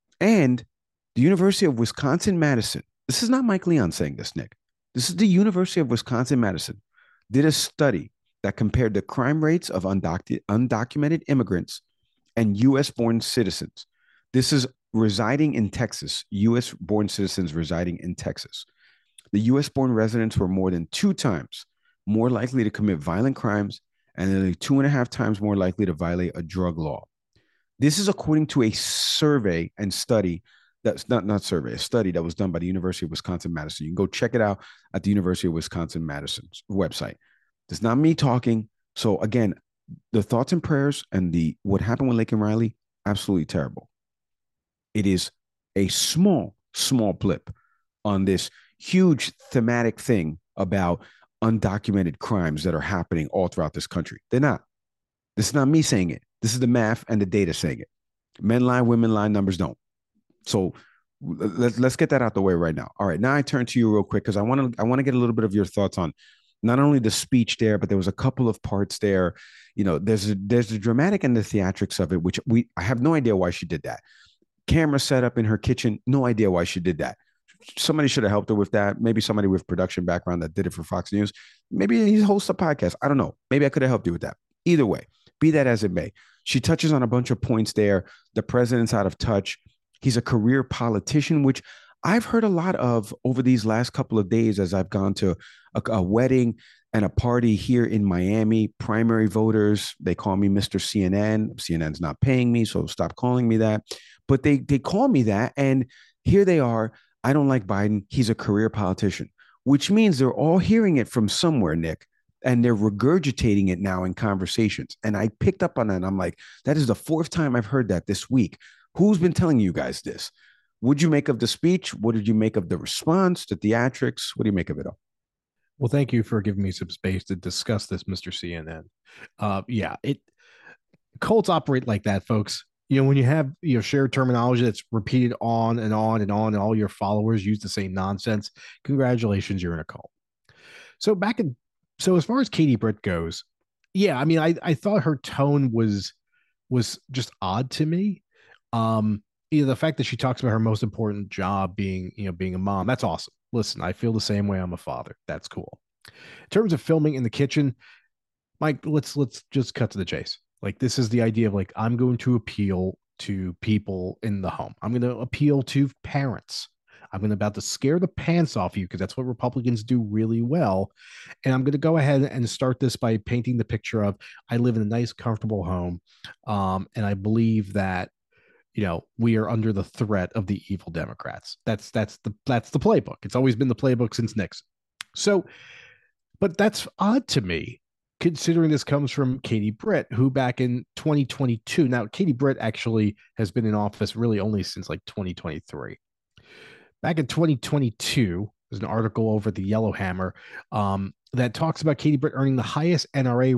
And the University of Wisconsin-Madison, this is not Mike Leon saying this, Nick. This is the University of Wisconsin-Madison, did a study that compared the crime rates of undoc- undocumented immigrants and U S-born citizens. This is residing in Texas, U S-born citizens residing in Texas. The U S-born residents were more than two times more likely to commit violent crimes and nearly two and a half times more likely to violate a drug law. This is according to a survey and study that's not, not survey, a study that was done by the University of Wisconsin-Madison. You can go check it out at the University of Wisconsin-Madison's website. It's not me talking. So again, the thoughts and prayers and the what happened with Laken Riley, absolutely terrible. It is a small, small blip on this huge thematic thing about undocumented crimes that are happening all throughout this country. They're not. This is not me saying it. This is the math and the data saying it. Men lie, women lie, numbers don't. So let's let's get that out the way right now. All right, now I turn to you real quick because I want to I want to get a little bit of your thoughts on not only the speech there, but there was a couple of parts there. You know, there's a, there's the dramatic and the theatrics of it, which we I have no idea why she did that. Camera set up in her kitchen, no idea why she did that. Somebody should have helped her with that. Maybe somebody with production background that did it for Fox News. Maybe he hosts a podcast. I don't know. Maybe I could have helped you with that. Either way, be that as it may, she touches on a bunch of points there. The president's out of touch. He's a career politician, which I've heard a lot of over these last couple of days as I've gone to a, a wedding and a party here in Miami. Primary voters, they call me Mister C N N. C N N's not paying me, so stop calling me that. But they they call me that, and here they are. I don't like Biden. He's a career politician, which means they're all hearing it from somewhere, Nick, and they're regurgitating it now in conversations. And I picked up on that. And I'm like, that is the fourth time I've heard that this week. Who's been telling you guys this? What'd you make of the speech? What did you make of the response, the theatrics? What do you make of it all? Well, thank you for giving me some space to discuss this, Mister C N N. Uh, yeah, it cults operate like that, folks. You know, when you have, you know, shared terminology that's repeated on and on and on, and all your followers use the same nonsense, congratulations, you're in a cult. So back in, so as far as Katie Britt goes, yeah, I mean, I, I thought her tone was, was just odd to me. Um, you know, the fact that she talks about her most important job being, you know, being a mom, that's awesome. Listen, I feel the same way. I'm a father. That's cool. In terms of filming in the kitchen, Mike, let's, let's just cut to the chase. Like, this is the idea of like, I'm going to appeal to people in the home. I'm going to appeal to parents. I'm going to about to scare the pants off you because that's what Republicans do really well. And I'm going to go ahead and start this by painting the picture of I live in a nice, comfortable home. Um, and I believe that, you know, we are under the threat of the evil Democrats. That's, that's the, that's the playbook. It's always been the playbook since Nixon. So, but that's odd to me, considering this comes from Katie Britt, who back in twenty twenty-two, now Katie Britt actually has been in office really only since like twenty twenty-three. Back in twenty twenty-two, there's an article over at the Yellowhammer um, that talks about Katie Britt earning the highest N R A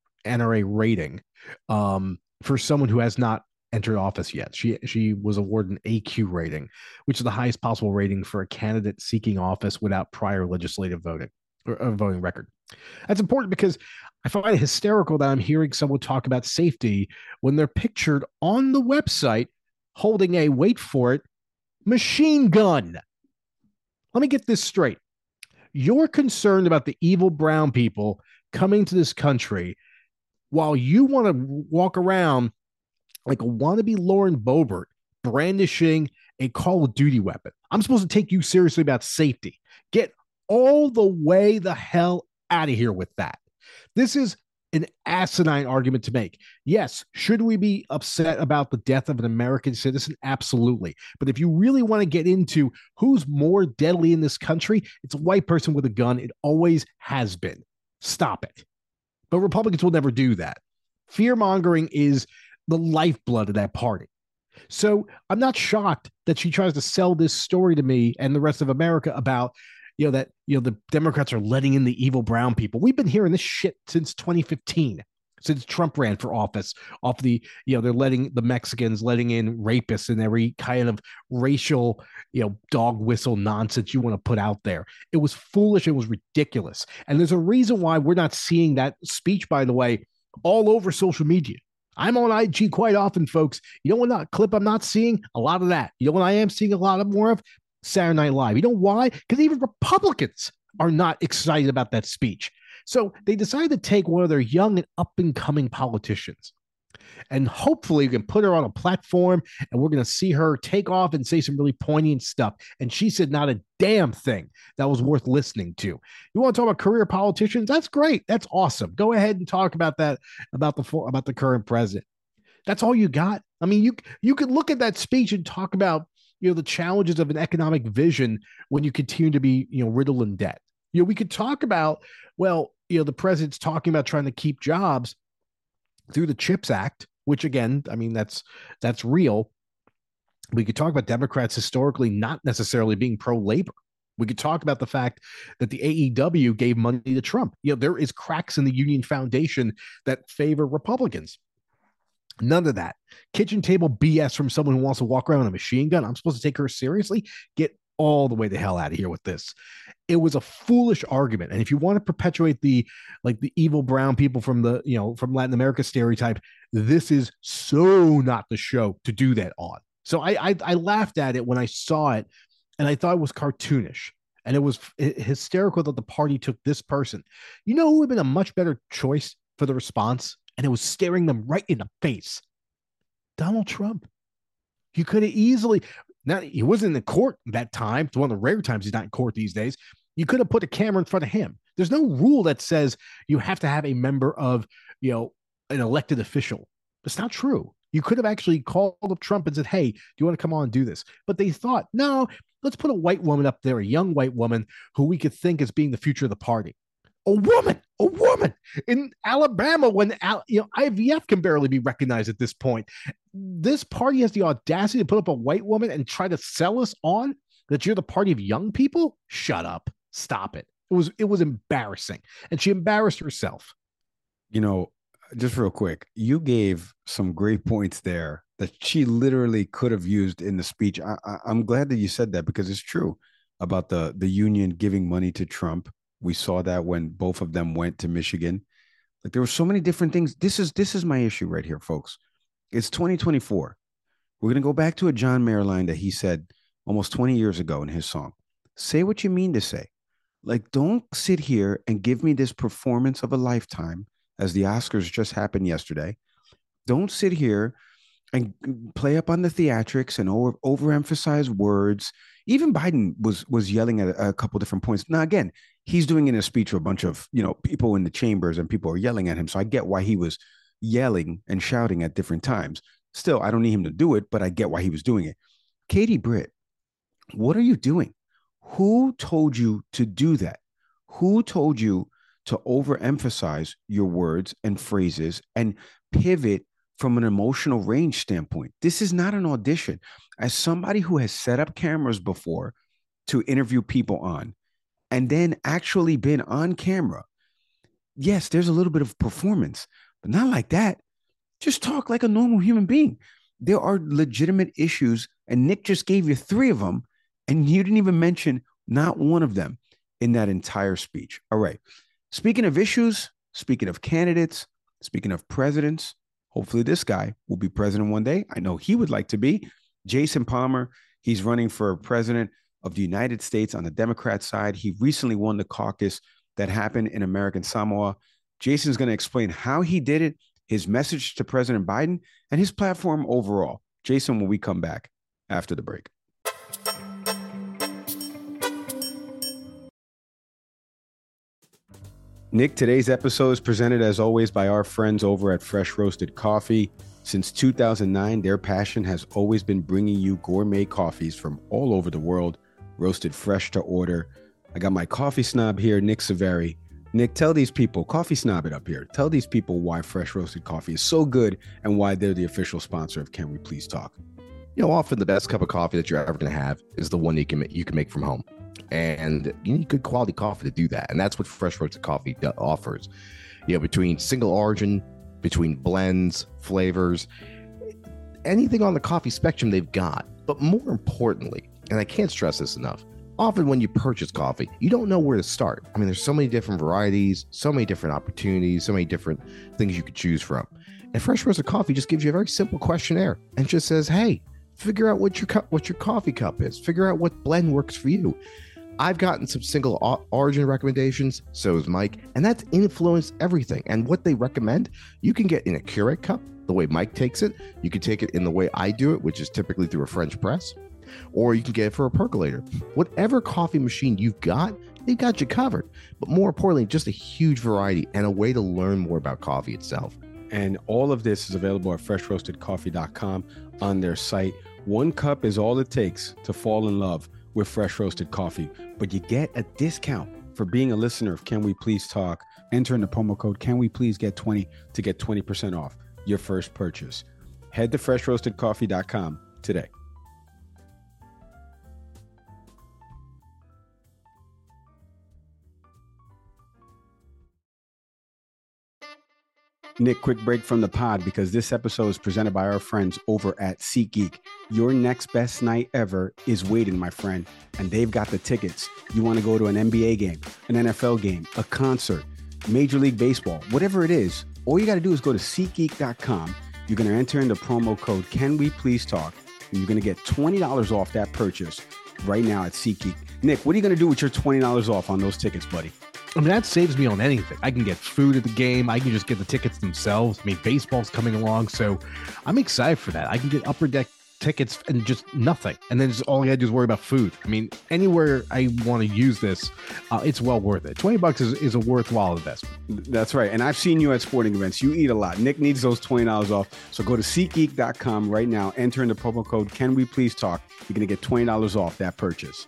N R A rating um, for someone who has not entered office yet. She she was awarded an A Q rating, which is the highest possible rating for a candidate seeking office without prior legislative voting or uh, voting record. That's important because I find it hysterical that I'm hearing someone talk about safety when they're pictured on the website holding a, wait for it, machine gun. Let me get this straight. You're concerned about the evil brown people coming to this country while you want to walk around like a wannabe Lauren Boebert brandishing a Call of Duty weapon. I'm supposed to take you seriously about safety. Get all the way the hell out of here with that. This is an asinine argument to make. Yes, should we be upset about the death of an American citizen? Absolutely. But if you really want to get into who's more deadly in this country, it's a white person with a gun. It always has been. Stop it. But Republicans will never do that. Fear-mongering is the lifeblood of that party. So I'm not shocked that she tries to sell this story to me and the rest of America about, you know, that, you know, the Democrats are letting in the evil brown people. We've been hearing this shit since twenty fifteen, since Trump ran for office, off the, you know, they're letting the Mexicans, letting in rapists and every kind of racial, you know, dog whistle nonsense you want to put out there. It was foolish. It was ridiculous. And there's a reason why we're not seeing that speech, by the way, all over social media. I'm on I G quite often, folks. You know what that clip I'm not seeing? A lot of that. You know what I am seeing a lot of more of? Saturday Night Live. You know why? Because even Republicans are not excited about that speech. So they decided to take one of their young and up-and-coming politicians, and hopefully we can put her on a platform and we're going to see her take off and say some really poignant stuff. And she said not a damn thing that was worth listening to. You want to talk about career politicians? That's great. That's awesome. Go ahead and talk about that, about the about the current president. That's all you got. I mean, you you could look at that speech and talk about, you know, the challenges of an economic vision when you continue to be, you know, riddled in debt. You know, we could talk about, well, you know, the president's talking about trying to keep jobs through the CHIPS Act, which again, I mean, that's, that's real. We could talk about Democrats historically not necessarily being pro-labor. We could talk about the fact that the A E W gave money to Trump. You know, there is cracks in the Union Foundation that favor Republicans. None of that. Kitchen table B S from someone who wants to walk around with a machine gun. I'm supposed to take her seriously? Get all the way the hell out of here with this. It was a foolish argument. And if you want to perpetuate the like the evil brown people from the, you know, from Latin America stereotype, this is so not the show to do that on. So I I, I laughed at it when I saw it, and I thought it was cartoonish. And it was hysterical that the party took this person. You know who would have been a much better choice for the response? And it was staring them right in the face. Donald Trump. You could have easily, now he wasn't in court that time. It's one of the rare times he's not in court these days. You could have put a camera in front of him. There's no rule that says you have to have a member of, you know, an elected official. It's not true. You could have actually called up Trump and said, hey, do you want to come on and do this? But they thought, no, let's put a white woman up there, a young white woman who we could think as being the future of the party. A woman, a woman in Alabama when, you know, I V F can barely be recognized at this point. This party has the audacity to put up a white woman and try to sell us on that you're the party of young people? Shut up. Stop it. It was, it was embarrassing. And she embarrassed herself. You know, just real quick, you gave some great points there that she literally could have used in the speech. I, I, I'm glad that you said that because it's true about the, the union giving money to Trump. We saw that when both of them went to Michigan. Like there were so many different things. This is this is my issue right here, folks. It's twenty twenty-four. We're going to go back to a John Mayer line that he said almost twenty years ago in his song. Say what you mean to say. Like, don't sit here and give me this performance of a lifetime as the Oscars just happened yesterday. Don't sit here and play up on the theatrics and over overemphasize words. Even Biden was was yelling at a, a couple different points. Now, again, he's doing in a speech to a bunch of, you know, people in the chambers and people are yelling at him. So I get why he was yelling and shouting at different times. Still, I don't need him to do it, but I get why he was doing it. Katie Britt, what are you doing? Who told you to do that? Who told you to overemphasize your words and phrases and pivot from an emotional range standpoint? This is not an audition. As somebody who has set up cameras before to interview people on and then actually been on camera, yes, there's a little bit of performance, but not like that. Just talk like a normal human being. There are legitimate issues, and Nick just gave you three of them, and you didn't even mention not one of them in that entire speech. All right. Speaking of issues, speaking of candidates, speaking of presidents, hopefully this guy will be president one day. I know he would like to be. Jason Palmer, he's running for president of the United States on the Democrat side. He recently won the caucus that happened in American Samoa. Jason's going to explain how he did it, his message to President Biden, and his platform overall. Jason, when we come back after the break. Nick, today's episode is presented as always by our friends over at Fresh Roasted Coffee. Since two thousand nine, their passion has always been bringing you gourmet coffees from all over the world, roasted fresh to order. I got my coffee snob here, Nick Saveri. Nick, tell these people, coffee snob it up here. Tell these people why Fresh Roasted Coffee is so good and why they're the official sponsor of Can We Please Talk. You know, often the best cup of coffee that you're ever going to have is the one you can you can make from home. And you need good quality coffee to do that. And that's what Fresh Roasted Coffee offers. You know, between single origin, between blends, flavors, anything on the coffee spectrum they've got. But more importantly, and I can't stress this enough, often when you purchase coffee, you don't know where to start. I mean, there's so many different varieties, so many different opportunities, so many different things you could choose from. And Fresh Roasted Coffee just gives you a very simple questionnaire and just says, hey, figure out what your cup, what your coffee cup is. Figure out what blend works for you. I've gotten some single origin recommendations, so has Mike, and that's influenced everything. And what they recommend, you can get in a Keurig cup, the way Mike takes it. You can take it in the way I do it, which is typically through a French press, or you can get it for a percolator. Whatever coffee machine you've got, they've got you covered. But more importantly, just a huge variety and a way to learn more about coffee itself. And all of this is available at fresh roasted coffee dot com on their site. One cup is all it takes to fall in love with Fresh Roasted Coffee, but you get a discount for being a listener of Can We Please Talk. Enter in the promo code Can We Please Get twenty to get twenty percent off your first purchase. Head to fresh roasted coffee dot com today. Nick, quick break from the pod because this episode is presented by our friends over at SeatGeek. Your next best night ever is waiting, my friend, and they've got the tickets. You want to go to an N B A game, an N F L game, a concert, Major League Baseball, whatever it is, all you got to do is go to SeatGeek dot com. You're going to enter in the promo code Can We Please Talk, and you're going to get twenty dollars off that purchase right now at SeatGeek. Nick, what are you going to do with your twenty dollars off on those tickets, buddy? I mean, that saves me on anything. I can get food at the game. I can just get the tickets themselves. I mean, baseball's coming along, so I'm excited for that. I can get upper deck tickets and just nothing. And then just all I got to do is worry about food. I mean, anywhere I want to use this, uh, it's well worth it. twenty bucks is, is a worthwhile investment. That's right. And I've seen you at sporting events. You eat a lot. Nick needs those twenty dollars off. So go to SeatGeek dot com right now. Enter in the promo code Can We Please Talk. You're going to get twenty dollars off that purchase.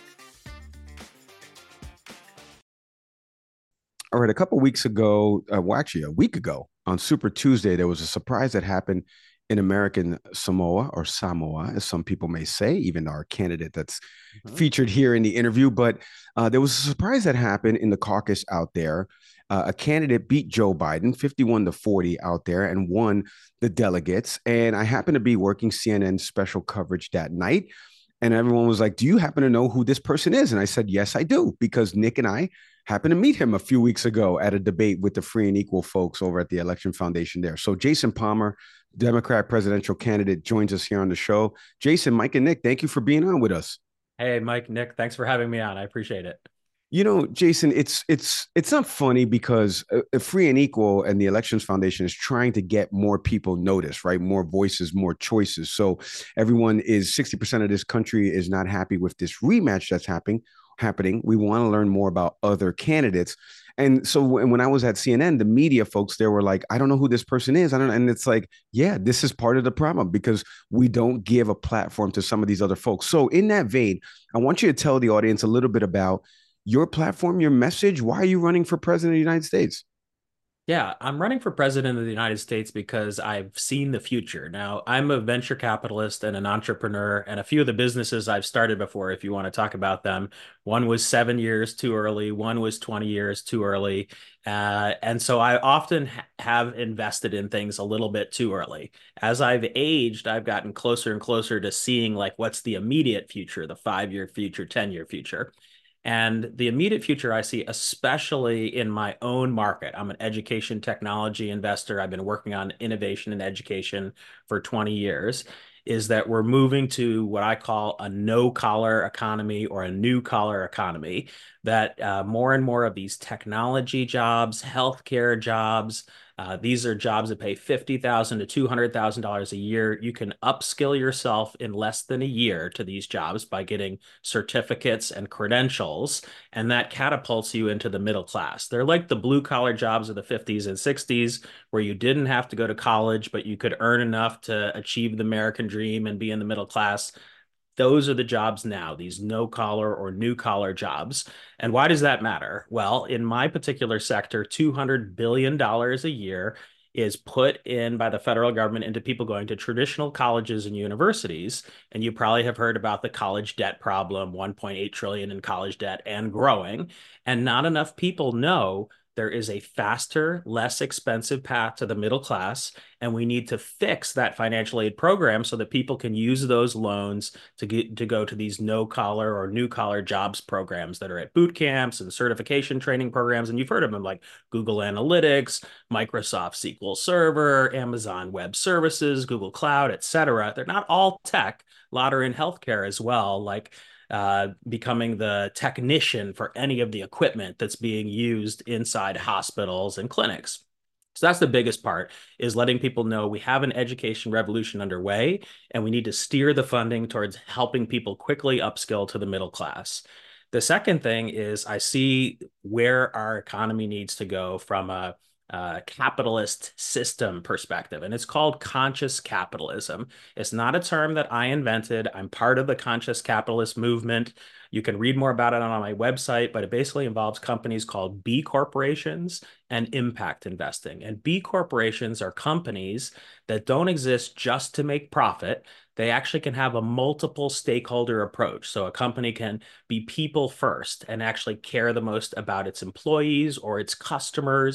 All right, a couple of weeks ago, uh, well, actually a week ago, on Super Tuesday, there was a surprise that happened in American Samoa, or Samoa, as some people may say, even our candidate that's mm-hmm. featured here in the interview. But uh, there was a surprise that happened in the caucus out there. Uh, a candidate beat Joe Biden fifty-one to forty out there and won the delegates. And I happened to be working C N N special coverage that night. And everyone was like, do you happen to know who this person is? And I said, yes, I do, because Nick and I happened to meet him a few weeks ago at a debate with the Free and Equal folks over at the Election Foundation there. So Jason Palmer, Democrat presidential candidate, joins us here on the show. Jason, Mike, and Nick, thank you for being on with us. Hey, Mike, Nick, thanks for having me on. I appreciate it. You know, Jason, it's it's it's not funny because uh, Free and Equal and the Elections Foundation is trying to get more people noticed, right? More voices, more choices. So everyone is sixty percent of this country is not happy with this rematch that's happening. happening. We want to learn more about other candidates. And so when, when I was at C N N, the media folks there were like, I don't know who this person is. I don't know. And it's like, yeah, this is part of the problem because we don't give a platform to some of these other folks. So in that vein, I want you to tell the audience a little bit about your platform, your message. Why are you running for president of the United States? Yeah, I'm running for president of the United States because I've seen the future. Now, I'm a venture capitalist and an entrepreneur, and a few of the businesses I've started before, if you want to talk about them, one was seven years too early, one was twenty years too early. Uh, and so I often ha- have invested in things a little bit too early. As I've aged, I've gotten closer and closer to seeing like what's the immediate future, the five-year future, ten-year future. And the immediate future I see, especially in my own market. I'm an education technology investor. I've been working on innovation and education for twenty years, is that we're moving to what I call a no-collar economy or a new-collar economy, that uh, more and more of these technology jobs, healthcare jobs, Uh, these are jobs that pay fifty thousand dollars to two hundred thousand dollars a year. You can upskill yourself in less than a year to these jobs by getting certificates and credentials, and that catapults you into the middle class. They're like the blue-collar jobs of the fifties and sixties, where you didn't have to go to college, but you could earn enough to achieve the American dream and be in the middle class. Those are the jobs now, these no-collar or new-collar jobs. And why does that matter? Well, in my particular sector, two hundred billion dollars a year is put in by the federal government into people going to traditional colleges and universities. And you probably have heard about the college debt problem, one point eight trillion dollars in college debt and growing. And not enough people know there is a faster, less expensive path to the middle class, and we need to fix that financial aid program so that people can use those loans to get to go to these no-collar or new-collar jobs programs that are at boot camps and certification training programs. And you've heard of them like Google Analytics, Microsoft S Q L Server, Amazon Web Services, Google Cloud, et cetera. They're not all tech. A lot are in healthcare as well, like Uh, becoming the technician for any of the equipment that's being used inside hospitals and clinics. So that's the biggest part, is letting people know we have an education revolution underway, and we need to steer the funding towards helping people quickly upskill to the middle class. The second thing is I see where our economy needs to go from a Uh, capitalist system perspective, and it's called conscious capitalism. It's not a term that I invented. I'm part of the conscious capitalist movement. You can read more about it on my website, but it basically involves companies called B corporations and impact investing. And B corporations are companies that don't exist just to make profit. They actually can have a multiple stakeholder approach. So a company can be people first and actually care the most about its employees or its customers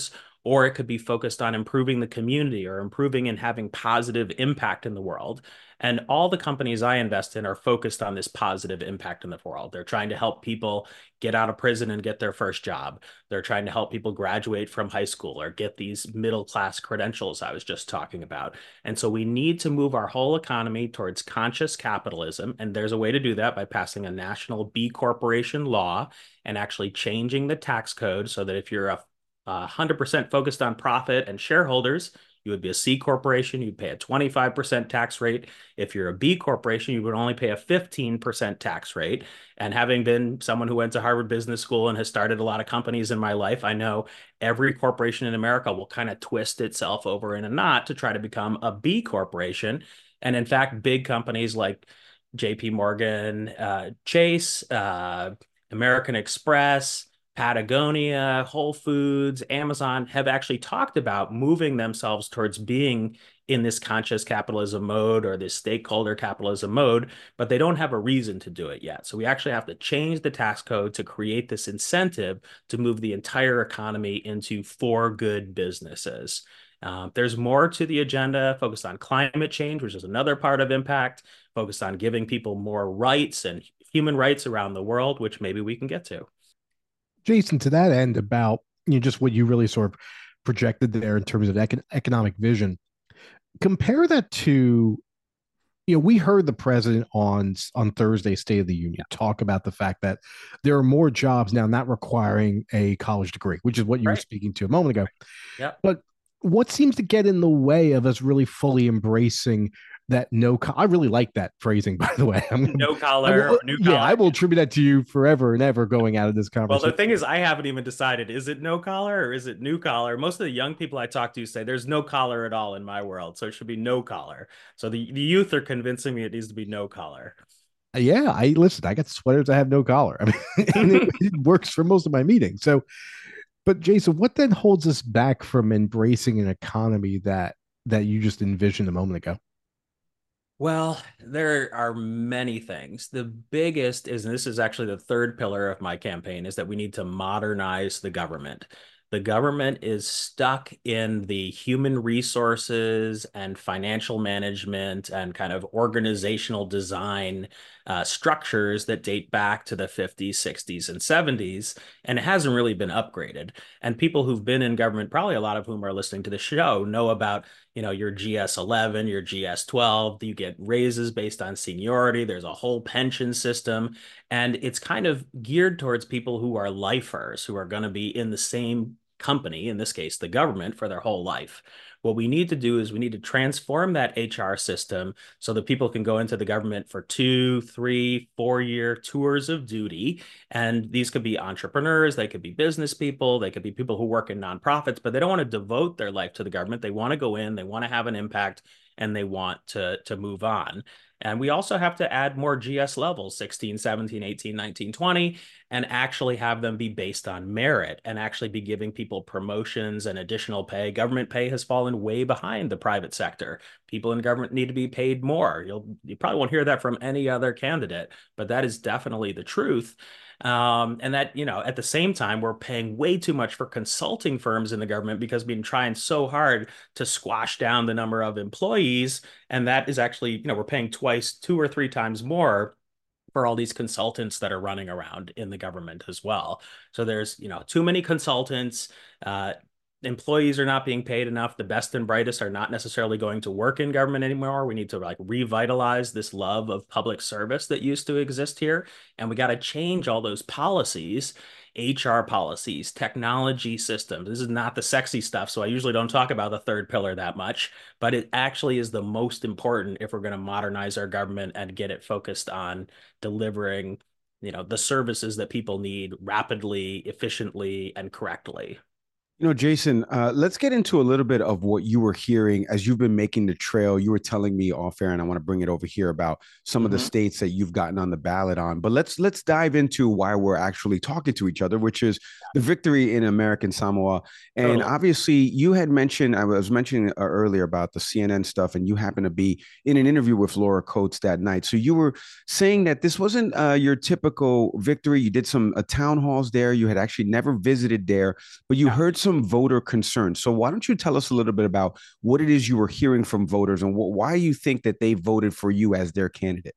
or it could be focused on improving the community or improving and having positive impact in the world. And all the companies I invest in are focused on this positive impact in the world. They're trying to help people get out of prison and get their first job. They're trying to help people graduate from high school or get these middle-class credentials I was just talking about. And so we need to move our whole economy towards conscious capitalism. And there's a way to do that by passing a national B corporation law and actually changing the tax code so that if you're a one hundred percent focused on profit and shareholders, you would be a C corporation, you'd pay a twenty-five percent tax rate. If you're a B corporation, you would only pay a fifteen percent tax rate. And having been someone who went to Harvard Business School and has started a lot of companies in my life, I know every corporation in America will kind of twist itself over in a knot to try to become a B corporation. And in fact, big companies like J P Morgan, uh, Chase, uh, American Express, Patagonia, Whole Foods, Amazon have actually talked about moving themselves towards being in this conscious capitalism mode or this stakeholder capitalism mode, but they don't have a reason to do it yet. So we actually have to change the tax code to create this incentive to move the entire economy into for good businesses. Uh, there's more to the agenda focused on climate change, which is another part of impact, focused on giving people more rights and human rights around the world, which maybe we can get to. Jason, to that end, about you know just what you really sort of projected there in terms of econ- economic vision, compare that to, you know, we heard the president on on Thursday, State of the Union, talk about the fact that there are more jobs now not requiring a college degree, which is what you right. were speaking to a moment ago. Yeah. But what seems to get in the way of us really fully embracing that no, co- I really like that phrasing, by the way. I'm gonna, no collar, will, or new collar. Yeah, I will attribute that to you forever and ever going out of this conversation. Well, the thing is, I haven't even decided, is it no collar or is it new collar? Most of the young people I talk to say there's no collar at all in my world. So it should be no collar. So the, the youth are convincing me it needs to be no collar. Yeah, I listen, I got sweaters that have no collar. I mean, and it, it works for most of my meetings. So, but Jason, what then holds us back from embracing an economy that that you just envisioned a moment ago? Well, there are many things. The biggest is, and this is actually the third pillar of my campaign, is that we need to modernize the government. The government is stuck in the human resources and financial management and kind of organizational design uh, structures that date back to the fifties, sixties, and seventies, and it hasn't really been upgraded. And people who've been in government, probably a lot of whom are listening to the show, know about, you know, your G S eleven, your G S twelve, you get raises based on seniority. There's a whole pension system, and it's kind of geared towards people who are lifers, who are going to be in the same company, in this case, the government, for their whole life. What we need to do is we need to transform that H R system so that people can go into the government for two, three, four-year tours of duty. And these could be entrepreneurs, they could be business people, they could be people who work in nonprofits, but they don't want to devote their life to the government. They want to go in, they want to have an impact, and they want to, to move on. And we also have to add more G S levels, sixteen, seventeen, eighteen, nineteen, twenty, and actually have them be based on merit and actually be giving people promotions and additional pay. Government pay has fallen way behind the private sector. People in government need to be paid more. You'll, you probably won't hear that from any other candidate, but that is definitely the truth. Um, and that, you know, at the same time, we're paying way too much for consulting firms in the government because we've been trying so hard to squash down the number of employees. And that is actually, you know, we're paying twice, two or three times more for all these consultants that are running around in the government as well. So there's, you know, too many consultants. Uh, employees are not being paid enough. The best and brightest are not necessarily going to work in government anymore. We need to like revitalize this love of public service that used to exist here. And we got to change all those policies, H R policies, technology systems. This is not the sexy stuff, so I usually don't talk about the third pillar that much, but it actually is the most important if we're going to modernize our government and get it focused on delivering, you know, the services that people need rapidly, efficiently, and correctly. You know, Jason, uh, let's get into a little bit of what you were hearing as you've been making the trail. You were telling me off air, and I want to bring it over here about some mm-hmm. of the states that you've gotten on the ballot on. But let's let's dive into why we're actually talking to each other, which is the victory in American Samoa. And totally. Obviously, you had mentioned, I was mentioning uh, earlier about the C N N stuff, and you happened to be in an interview with Laura Coates that night. So you were saying that this wasn't uh, your typical victory. You did some uh, town halls there. You had actually never visited there, but you yeah. heard some voter concerns. So why don't you tell us a little bit about what it is you were hearing from voters and wh- why you think that they voted for you as their candidate?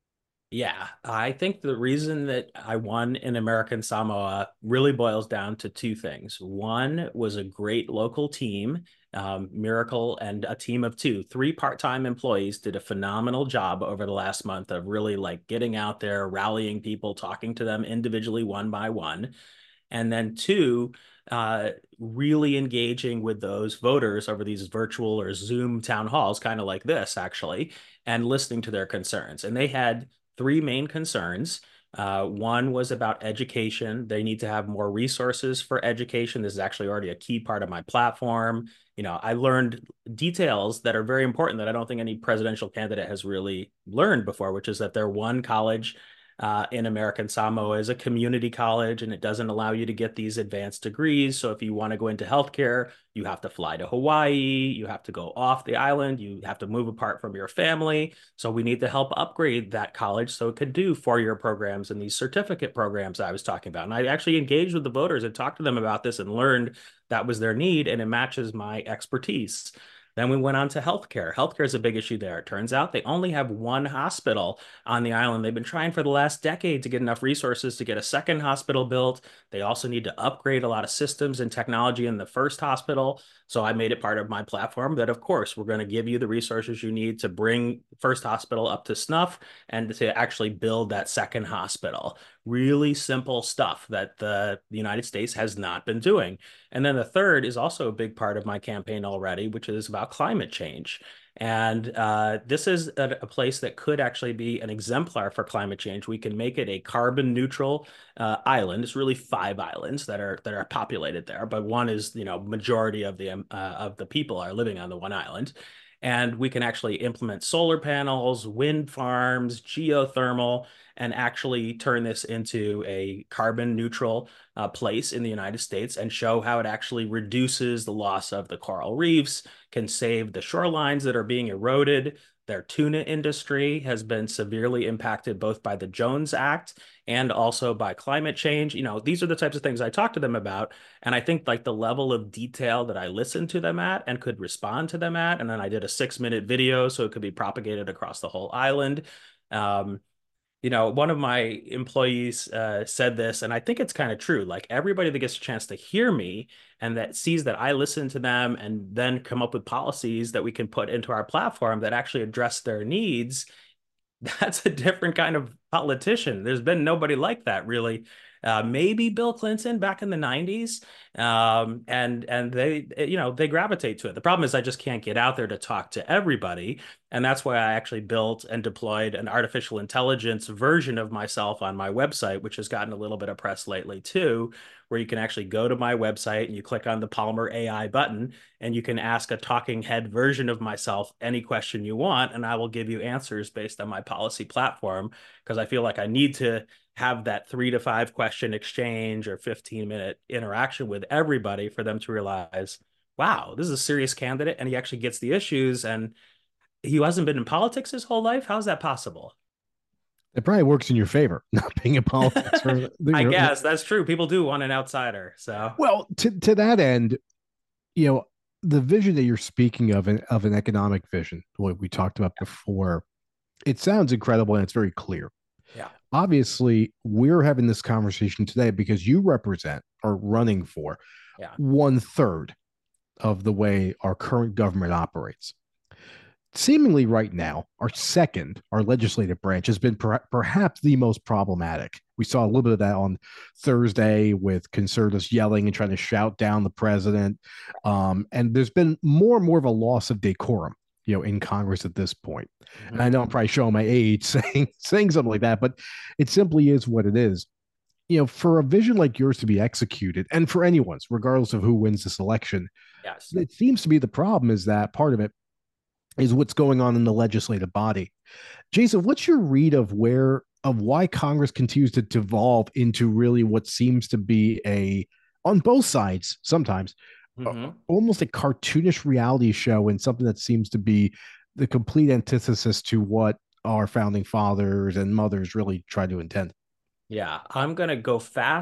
Yeah, I think the reason that I won in American Samoa really boils down to two things. One was a great local team, um, Miracle, and a team of two, three part-time employees did a phenomenal job over the last month of really like getting out there, rallying people, talking to them individually one by one. And then two, uh, really engaging with those voters over these virtual or Zoom town halls, kind of like this, actually, and listening to their concerns. And they had three main concerns. Uh, one was about education. They need to have more resources for education. This is actually already a key part of my platform. You know, I learned details that are very important that I don't think any presidential candidate has really learned before, which is that their one college uh, in American Samoa is a community college, and it doesn't allow you to get these advanced degrees. So if you want to go into healthcare, you have to fly to Hawaii, you have to go off the island, you have to move apart from your family. So we need to help upgrade that college so it could do four-year programs and these certificate programs I was talking about. And I actually engaged with the voters and talked to them about this and learned that was their need, and it matches my expertise. Then we went on to healthcare. Healthcare is a big issue there. It turns out they only have one hospital on the island. They've been trying for the last decade to get enough resources to get a second hospital built. They also need to upgrade a lot of systems and technology in the first hospital. So I made it part of my platform that, of course, we're going to give you the resources you need to bring First Hospital up to snuff and to actually build that second hospital. Really simple stuff that the, the United States has not been doing. And then the third is also a big part of my campaign already, which is about climate change. And uh, this is a, a place that could actually be an exemplar for climate change. We can make it a carbon neutral uh, island. It's really five islands that are that are populated there, but one is, you know, majority of the um, uh, of the people are living on the one island. And we can actually implement solar panels, wind farms, geothermal, and actually turn this into a carbon neutral uh, place in the United States and show how it actually reduces the loss of the coral reefs, can save the shorelines that are being eroded. Their tuna industry has been severely impacted both by the Jones Act and also by climate change. You know, these are the types of things I talk to them about. And I think like the level of detail that I listened to them at and could respond to them at, and then I did a six minute video so it could be propagated across the whole island. Um, you know, one of my employees uh, said this, and I think it's kind of true. Like everybody that gets a chance to hear me and that sees that I listen to them and then come up with policies that we can put into our platform that actually address their needs, that's a different kind of politician. There's been nobody like that, really. Uh, maybe Bill Clinton back in the nineties, um, and and they you know they gravitate to it. The problem is I just can't get out there to talk to everybody, and that's why I actually built and deployed an artificial intelligence version of myself on my website, which has gotten a little bit of press lately too, where you can actually go to my website and you click on the Palmer A I button, and you can ask a talking head version of myself any question you want, and I will give you answers based on my policy platform, because I feel like I need to have that three to five question exchange or fifteen minute interaction with everybody for them to realize, wow, this is a serious candidate and he actually gets the issues, and he hasn't been in politics his whole life. How's that possible? It probably works in your favor, not being in politics. For, I guess that's true. People do want an outsider. So, well, to, to that end, you know, the vision that you're speaking of, an, of an economic vision, what we talked about before, it sounds incredible and it's very clear. Yeah. Obviously, we're having this conversation today because you represent or running for yeah. one third of the way our current government operates. Seemingly right now, our second, our legislative branch has been per- perhaps the most problematic. We saw a little bit of that on Thursday with conservatives yelling and trying to shout down the president. Um, and there's been more and more of a loss of decorum, you know, in Congress at this point. Mm-hmm. And I know I'm probably showing my age saying, saying something like that, but it simply is what it is. You know, for a vision like yours to be executed, and for anyone's, regardless of who wins this election, yes, it seems to be the problem is that part of it is what's going on in the legislative body. Jason, what's your read of where, of why Congress continues to devolve into really what seems to be a, on both sides, sometimes, mm-hmm. almost a cartoonish reality show, and something that seems to be the complete antithesis to what our founding fathers and mothers really tried to intend? Yeah, I'm going to go fast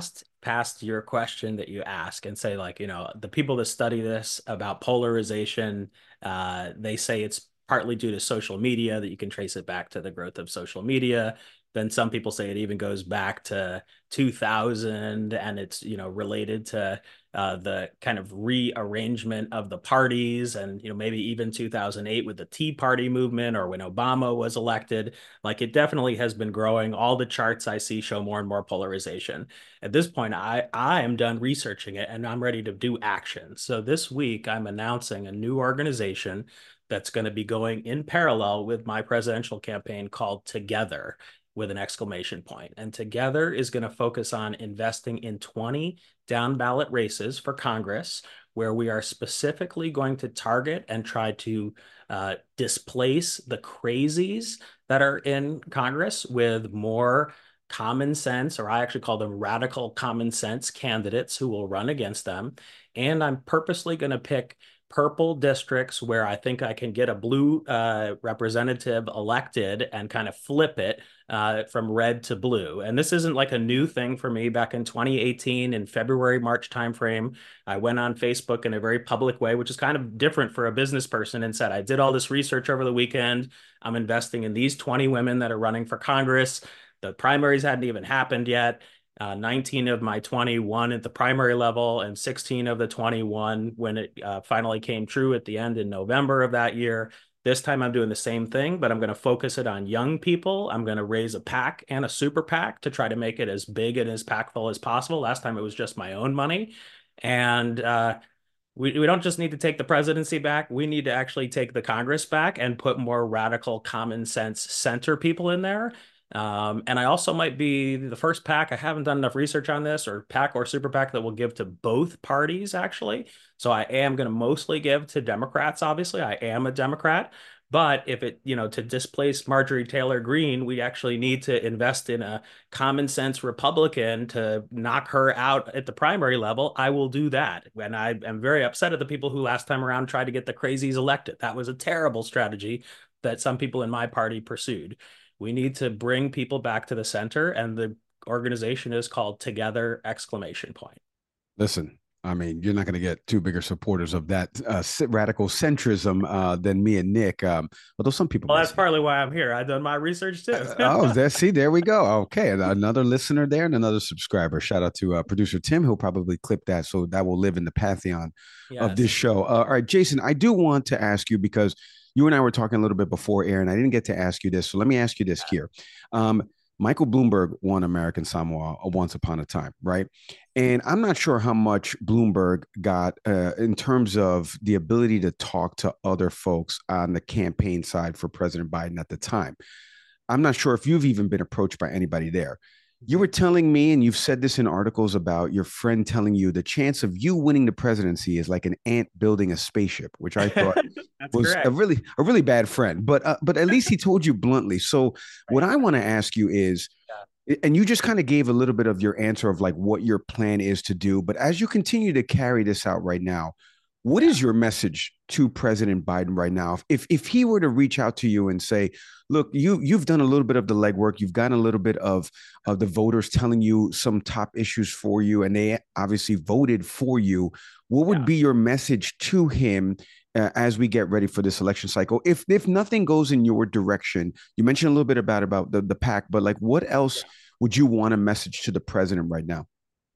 past your question that you ask and say, like, you know, the people that study this about polarization, uh, they say it's partly due to social media, that you can trace it back to the growth of social media. Then some people say it even goes back to two thousand, and it's, you know, related to uh, the kind of rearrangement of the parties, and, you know, maybe even two thousand eight with the Tea Party movement, or when Obama was elected. Like, it definitely has been growing. All the charts I see show more and more polarization. At this point, I, I am done researching it, and I'm ready to do action. So this week, I'm announcing a new organization that's going to be going in parallel with my presidential campaign, called Together, with an exclamation point. And Together is going to focus on investing in twenty down ballot races for Congress, where we are specifically going to target and try to uh, displace the crazies that are in Congress with more common sense, or I actually call them radical common sense candidates who will run against them. And I'm purposely going to pick purple districts where I think I can get a blue uh, representative elected and kind of flip it uh, from red to blue. And this isn't like a new thing for me. Back in twenty eighteen, in February, March timeframe, I went on Facebook in a very public way, which is kind of different for a business person, and said, I did all this research over the weekend. I'm investing in these twenty women that are running for Congress. The primaries hadn't even happened yet. Uh, nineteen of my twenty-one at the primary level, and sixteen of the twenty-one when it uh, finally came true at the end in November of that year. This time I'm doing the same thing, but I'm going to focus it on young people. I'm going to raise a PAC and a super PAC to try to make it as big and as impactful as possible. Last time it was just my own money. And uh, we, we don't just need to take the presidency back. We need to actually take the Congress back and put more radical common sense center people in there. Um, and I also might be the first PAC. I haven't done enough research on this, or PAC or super PAC, that will give to both parties, actually. So I am going to mostly give to Democrats. Obviously, I am a Democrat. But if it, you know, to displace Marjorie Taylor Greene, we actually need to invest in a common sense Republican to knock her out at the primary level. I will do that. And I am very upset at the people who last time around tried to get the crazies elected. That was a terrible strategy that some people in my party pursued. We need to bring people back to the center, and the organization is called Together! Exclamation point. Listen, I mean, you're not going to get two bigger supporters of that uh, radical centrism uh, than me and Nick. Um, although some people. Well, that's partly why I'm here. I've done my research too. uh, oh, there, see, there we go. Okay, another listener there and another subscriber. Shout out to uh, producer Tim, who'll probably clip that, so that will live in the pantheon yes. of this show. Uh, all right, Jason, I do want to ask you, because you and I were talking a little bit before, Aaron. I didn't get to ask you this, so let me ask you this here. Um, Michael Bloomberg won American Samoa once upon a time, right? And I'm not sure how much Bloomberg got uh, in terms of the ability to talk to other folks on the campaign side for President Biden at the time. I'm not sure if you've even been approached by anybody there. You were telling me, and you've said this in articles, about your friend telling you the chance of you winning the presidency is like an ant building a spaceship, which I thought was correct. a really a really bad friend. But uh, but at least he told you bluntly. So right. what I want to ask you is, yeah. and you just kind of gave a little bit of your answer of like what your plan is to do. But as you continue to carry this out right now, what is your message to President Biden right now? If if he were to reach out to you and say, look, you, you've done a little bit of the legwork, you've gotten a little bit of, of the voters telling you some top issues for you, and they obviously voted for you, what would yeah. be your message to him uh, as we get ready for this election cycle? If if nothing goes in your direction, you mentioned a little bit about, about the, the PAC, but like what else yeah. would you want a message to the president right now?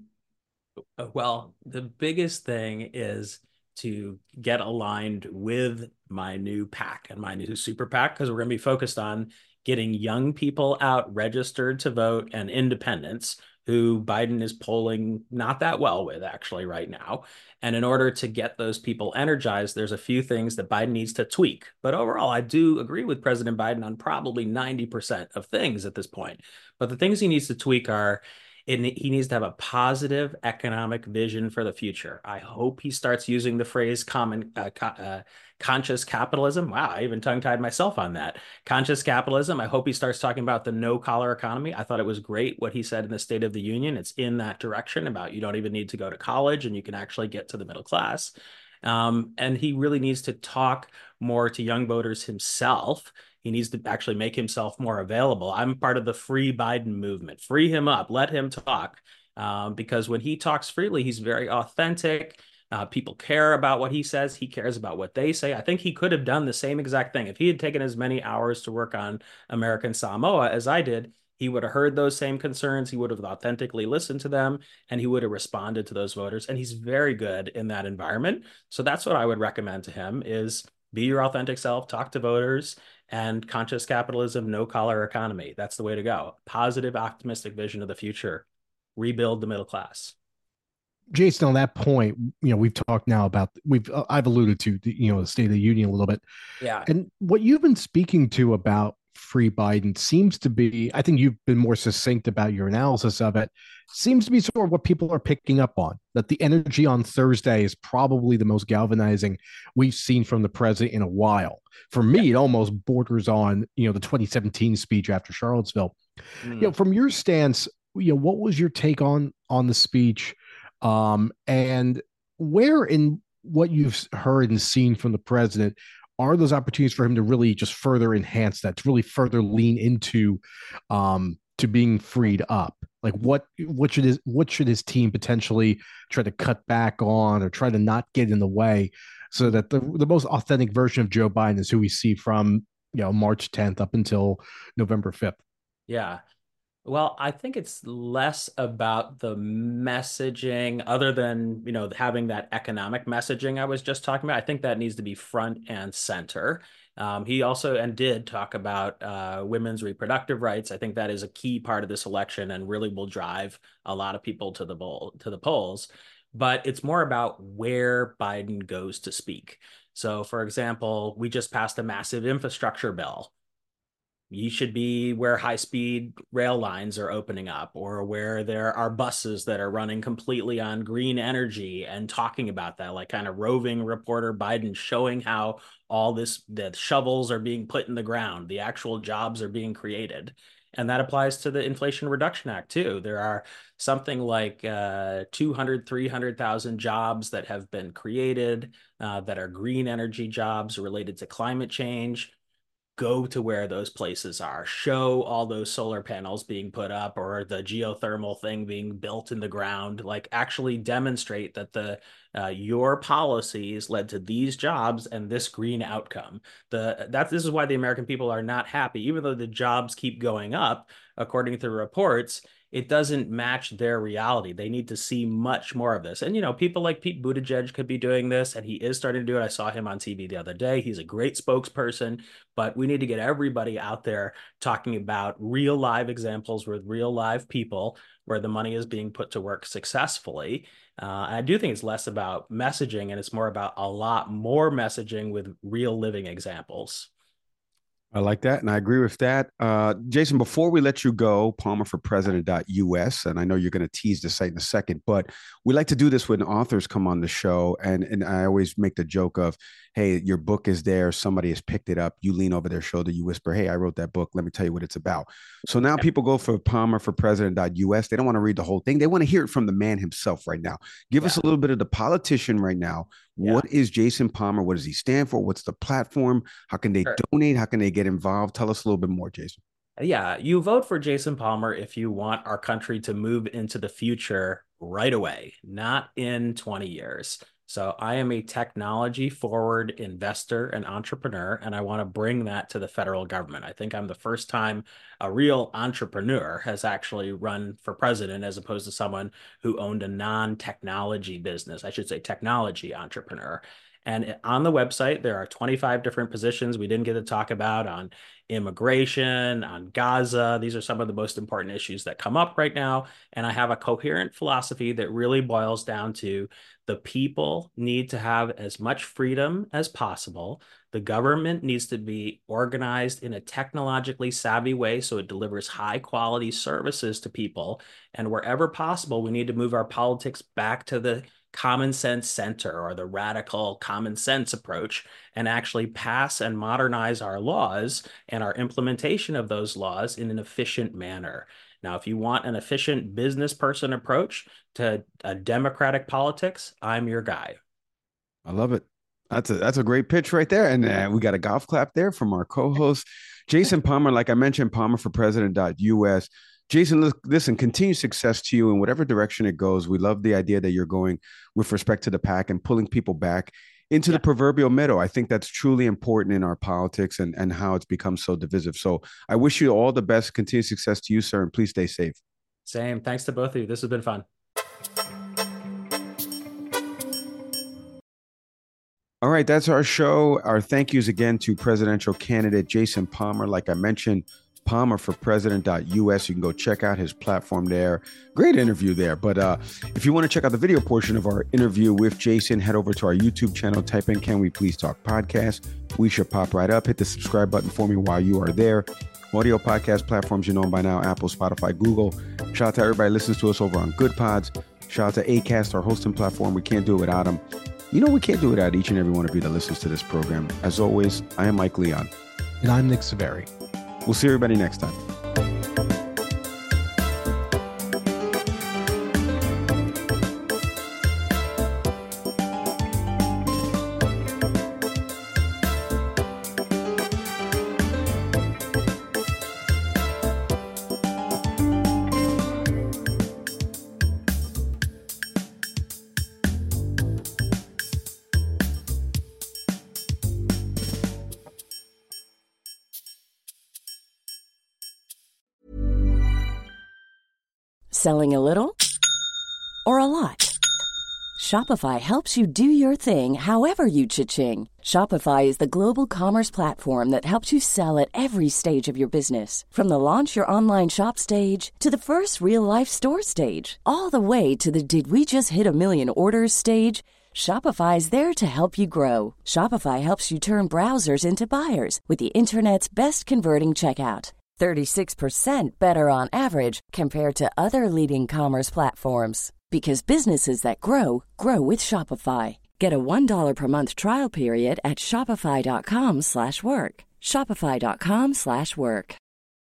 Well, the biggest thing is to get aligned with my new PAC and my new super PAC, because we're going to be focused on getting young people out registered to vote, and independents who Biden is polling not that well with actually right now. And in order to get those people energized, there's a few things that Biden needs to tweak. But overall, I do agree with President Biden on probably ninety percent of things at this point. But the things he needs to tweak are, It, he needs to have a positive economic vision for the future. I hope he starts using the phrase common uh, co uh, conscious capitalism. Wow, I even tongue-tied myself on that. Conscious capitalism. I hope he starts talking about the no-collar economy. I thought it was great what he said in the State of the Union. It's in that direction about you don't even need to go to college and you can actually get to the middle class. Um, and he really needs to talk more to young voters himself. He needs to actually make himself more available. I'm part of the Free Biden movement. Free him up. Let him talk. um, because when he talks freely, he's very authentic. Uh, people care about what he says. He cares about what they say. I think he could have done the same exact thing. If he had taken as many hours to work on American Samoa as I did, he would have heard those same concerns. He would have authentically listened to them, and he would have responded to those voters. And he's very good in that environment. So that's what I would recommend to him is be your authentic self, talk to voters, and conscious capitalism, no collar economy. That's the way to go. Positive, optimistic vision of the future. Rebuild the middle class. Jason, on that point, you know, we've talked now about we've uh, I've alluded to the, you know, the State of the Union a little bit. Yeah. And what you've been speaking to about free Biden seems to be, I think you've been more succinct about your analysis of it, seems to be sort of what people are picking up on, that the energy on Thursday is probably the most galvanizing we've seen from the president in a while. For me, yeah. It almost borders on, you know, the twenty seventeen speech after Charlottesville. Mm. You know, from your stance, you know, what was your take on on the speech? Um, and where in what you've heard and seen from the president are those opportunities for him to really just further enhance that, to really further lean into um, to being freed up? Like what what should his what should his team potentially try to cut back on or try to not get in the way so that the the most authentic version of Joe Biden is who we see from, you know, March tenth up until November fifth? Yeah. Well, I think it's less about the messaging other than, you know, having that economic messaging I was just talking about. I think that needs to be front and center. Um, he also and did talk about uh, women's reproductive rights. I think that is a key part of this election and really will drive a lot of people to the bowl, to the polls. But it's more about where Biden goes to speak. So, for example, we just passed a massive infrastructure bill. You should be where high-speed rail lines are opening up or where there are buses that are running completely on green energy and talking about that, like kind of roving reporter Biden showing how all this, the shovels are being put in the ground, the actual jobs are being created. And that applies to the Inflation Reduction Act, too. There are something like uh, two hundred, three hundred thousand jobs that have been created uh, that are green energy jobs related to climate change. Go to where those places are, show all those solar panels being put up or the geothermal thing being built in the ground, like actually demonstrate that the uh, your policies led to these jobs and this green outcome. The that this is why the American people are not happy, even though the jobs keep going up, according to reports. It doesn't match their reality. They need to see much more of this. And, you know, people like Pete Buttigieg could be doing this, and he is starting to do it. I saw him on T V the other day. He's a great spokesperson, but we need to get everybody out there talking about real live examples with real live people where the money is being put to work successfully. Uh, I do think it's less about messaging, and it's more about a lot more messaging with real living examples. I like that, and I agree with that. Uh, Jason, before we let you go, Palmer for President dot U S, and I know you're going to tease the site in a second, but we like to do this when authors come on the show, and, and I always make the joke of, hey, your book is there, somebody has picked it up, you lean over their shoulder, you whisper, hey, I wrote that book, let me tell you what it's about. So now people go for Palmer for President dot U S. They don't want to read the whole thing. They want to hear it from the man himself right now. Give yeah. us a little bit of the politician right now. Yeah. What is Jason Palmer? What does he stand for? What's the platform? How can they sure. donate? How can they get involved? Tell us a little bit more, Jason. Yeah, you vote for Jason Palmer if you want our country to move into the future right away, not in twenty years. So I am a technology forward investor and entrepreneur, and I want to bring that to the federal government. I think I'm the first time a real entrepreneur has actually run for president as opposed to someone who owned a non-technology business. I should say technology entrepreneur. And on the website, there are twenty-five different positions we didn't get to talk about on immigration, on Gaza. These are some of the most important issues that come up right now. And I have a coherent philosophy that really boils down to the people need to have as much freedom as possible. The government needs to be organized in a technologically savvy way so it delivers high quality services to people. And wherever possible, we need to move our politics back to the common sense center or the radical common sense approach and actually pass and modernize our laws and our implementation of those laws in an efficient manner. Now, if you want an efficient business person approach to a democratic politics, I'm your guy. I love it. That's a that's a great pitch right there. And uh, we got a golf clap there from our co-host, Jason Palmer. Like I mentioned, Palmer for President dot U S. Jason, listen, continued success to you in whatever direction it goes. We love the idea that you're going with respect to the pack and pulling people back into yeah. the proverbial middle. I think that's truly important in our politics and, and how it's become so divisive. So I wish you all the best, continued success to you, sir, and please stay safe. Same. Thanks to both of you. This has been fun. All right, that's our show. Our thank yous again to presidential candidate Jason Palmer. Like I mentioned, palmer for president dot U S. You can go check out his platform there. Great interview there. But uh, if you want to check out the video portion of our interview with Jason, head over to our YouTube channel, type in Can We Please Talk Podcast. We should pop right up. Hit the subscribe button for me while you are there. Audio podcast platforms you know by now, Apple, Spotify, Google. Shout out to everybody who listens to us over on Good Pods. Shout out to Acast, our hosting platform. We can't do it without them. You know, we can't do it without each and every one of you that listens to this program. As always, I am Mike Leon. And I'm Nick Saveri. We'll see everybody next time. Selling a little or a lot? Shopify helps you do your thing however you cha-ching. Shopify is the global commerce platform that helps you sell at every stage of your business. From the launch your online shop stage to the first real-life store stage, all the way to the did we just hit a million orders stage. Shopify is there to help you grow. Shopify helps you turn browsers into buyers with the internet's best converting checkout. thirty-six percent better on average compared to other leading commerce platforms. Because businesses that grow, grow with Shopify. Get a one dollar per month trial period at shopify.com slash work. Shopify.com slash work.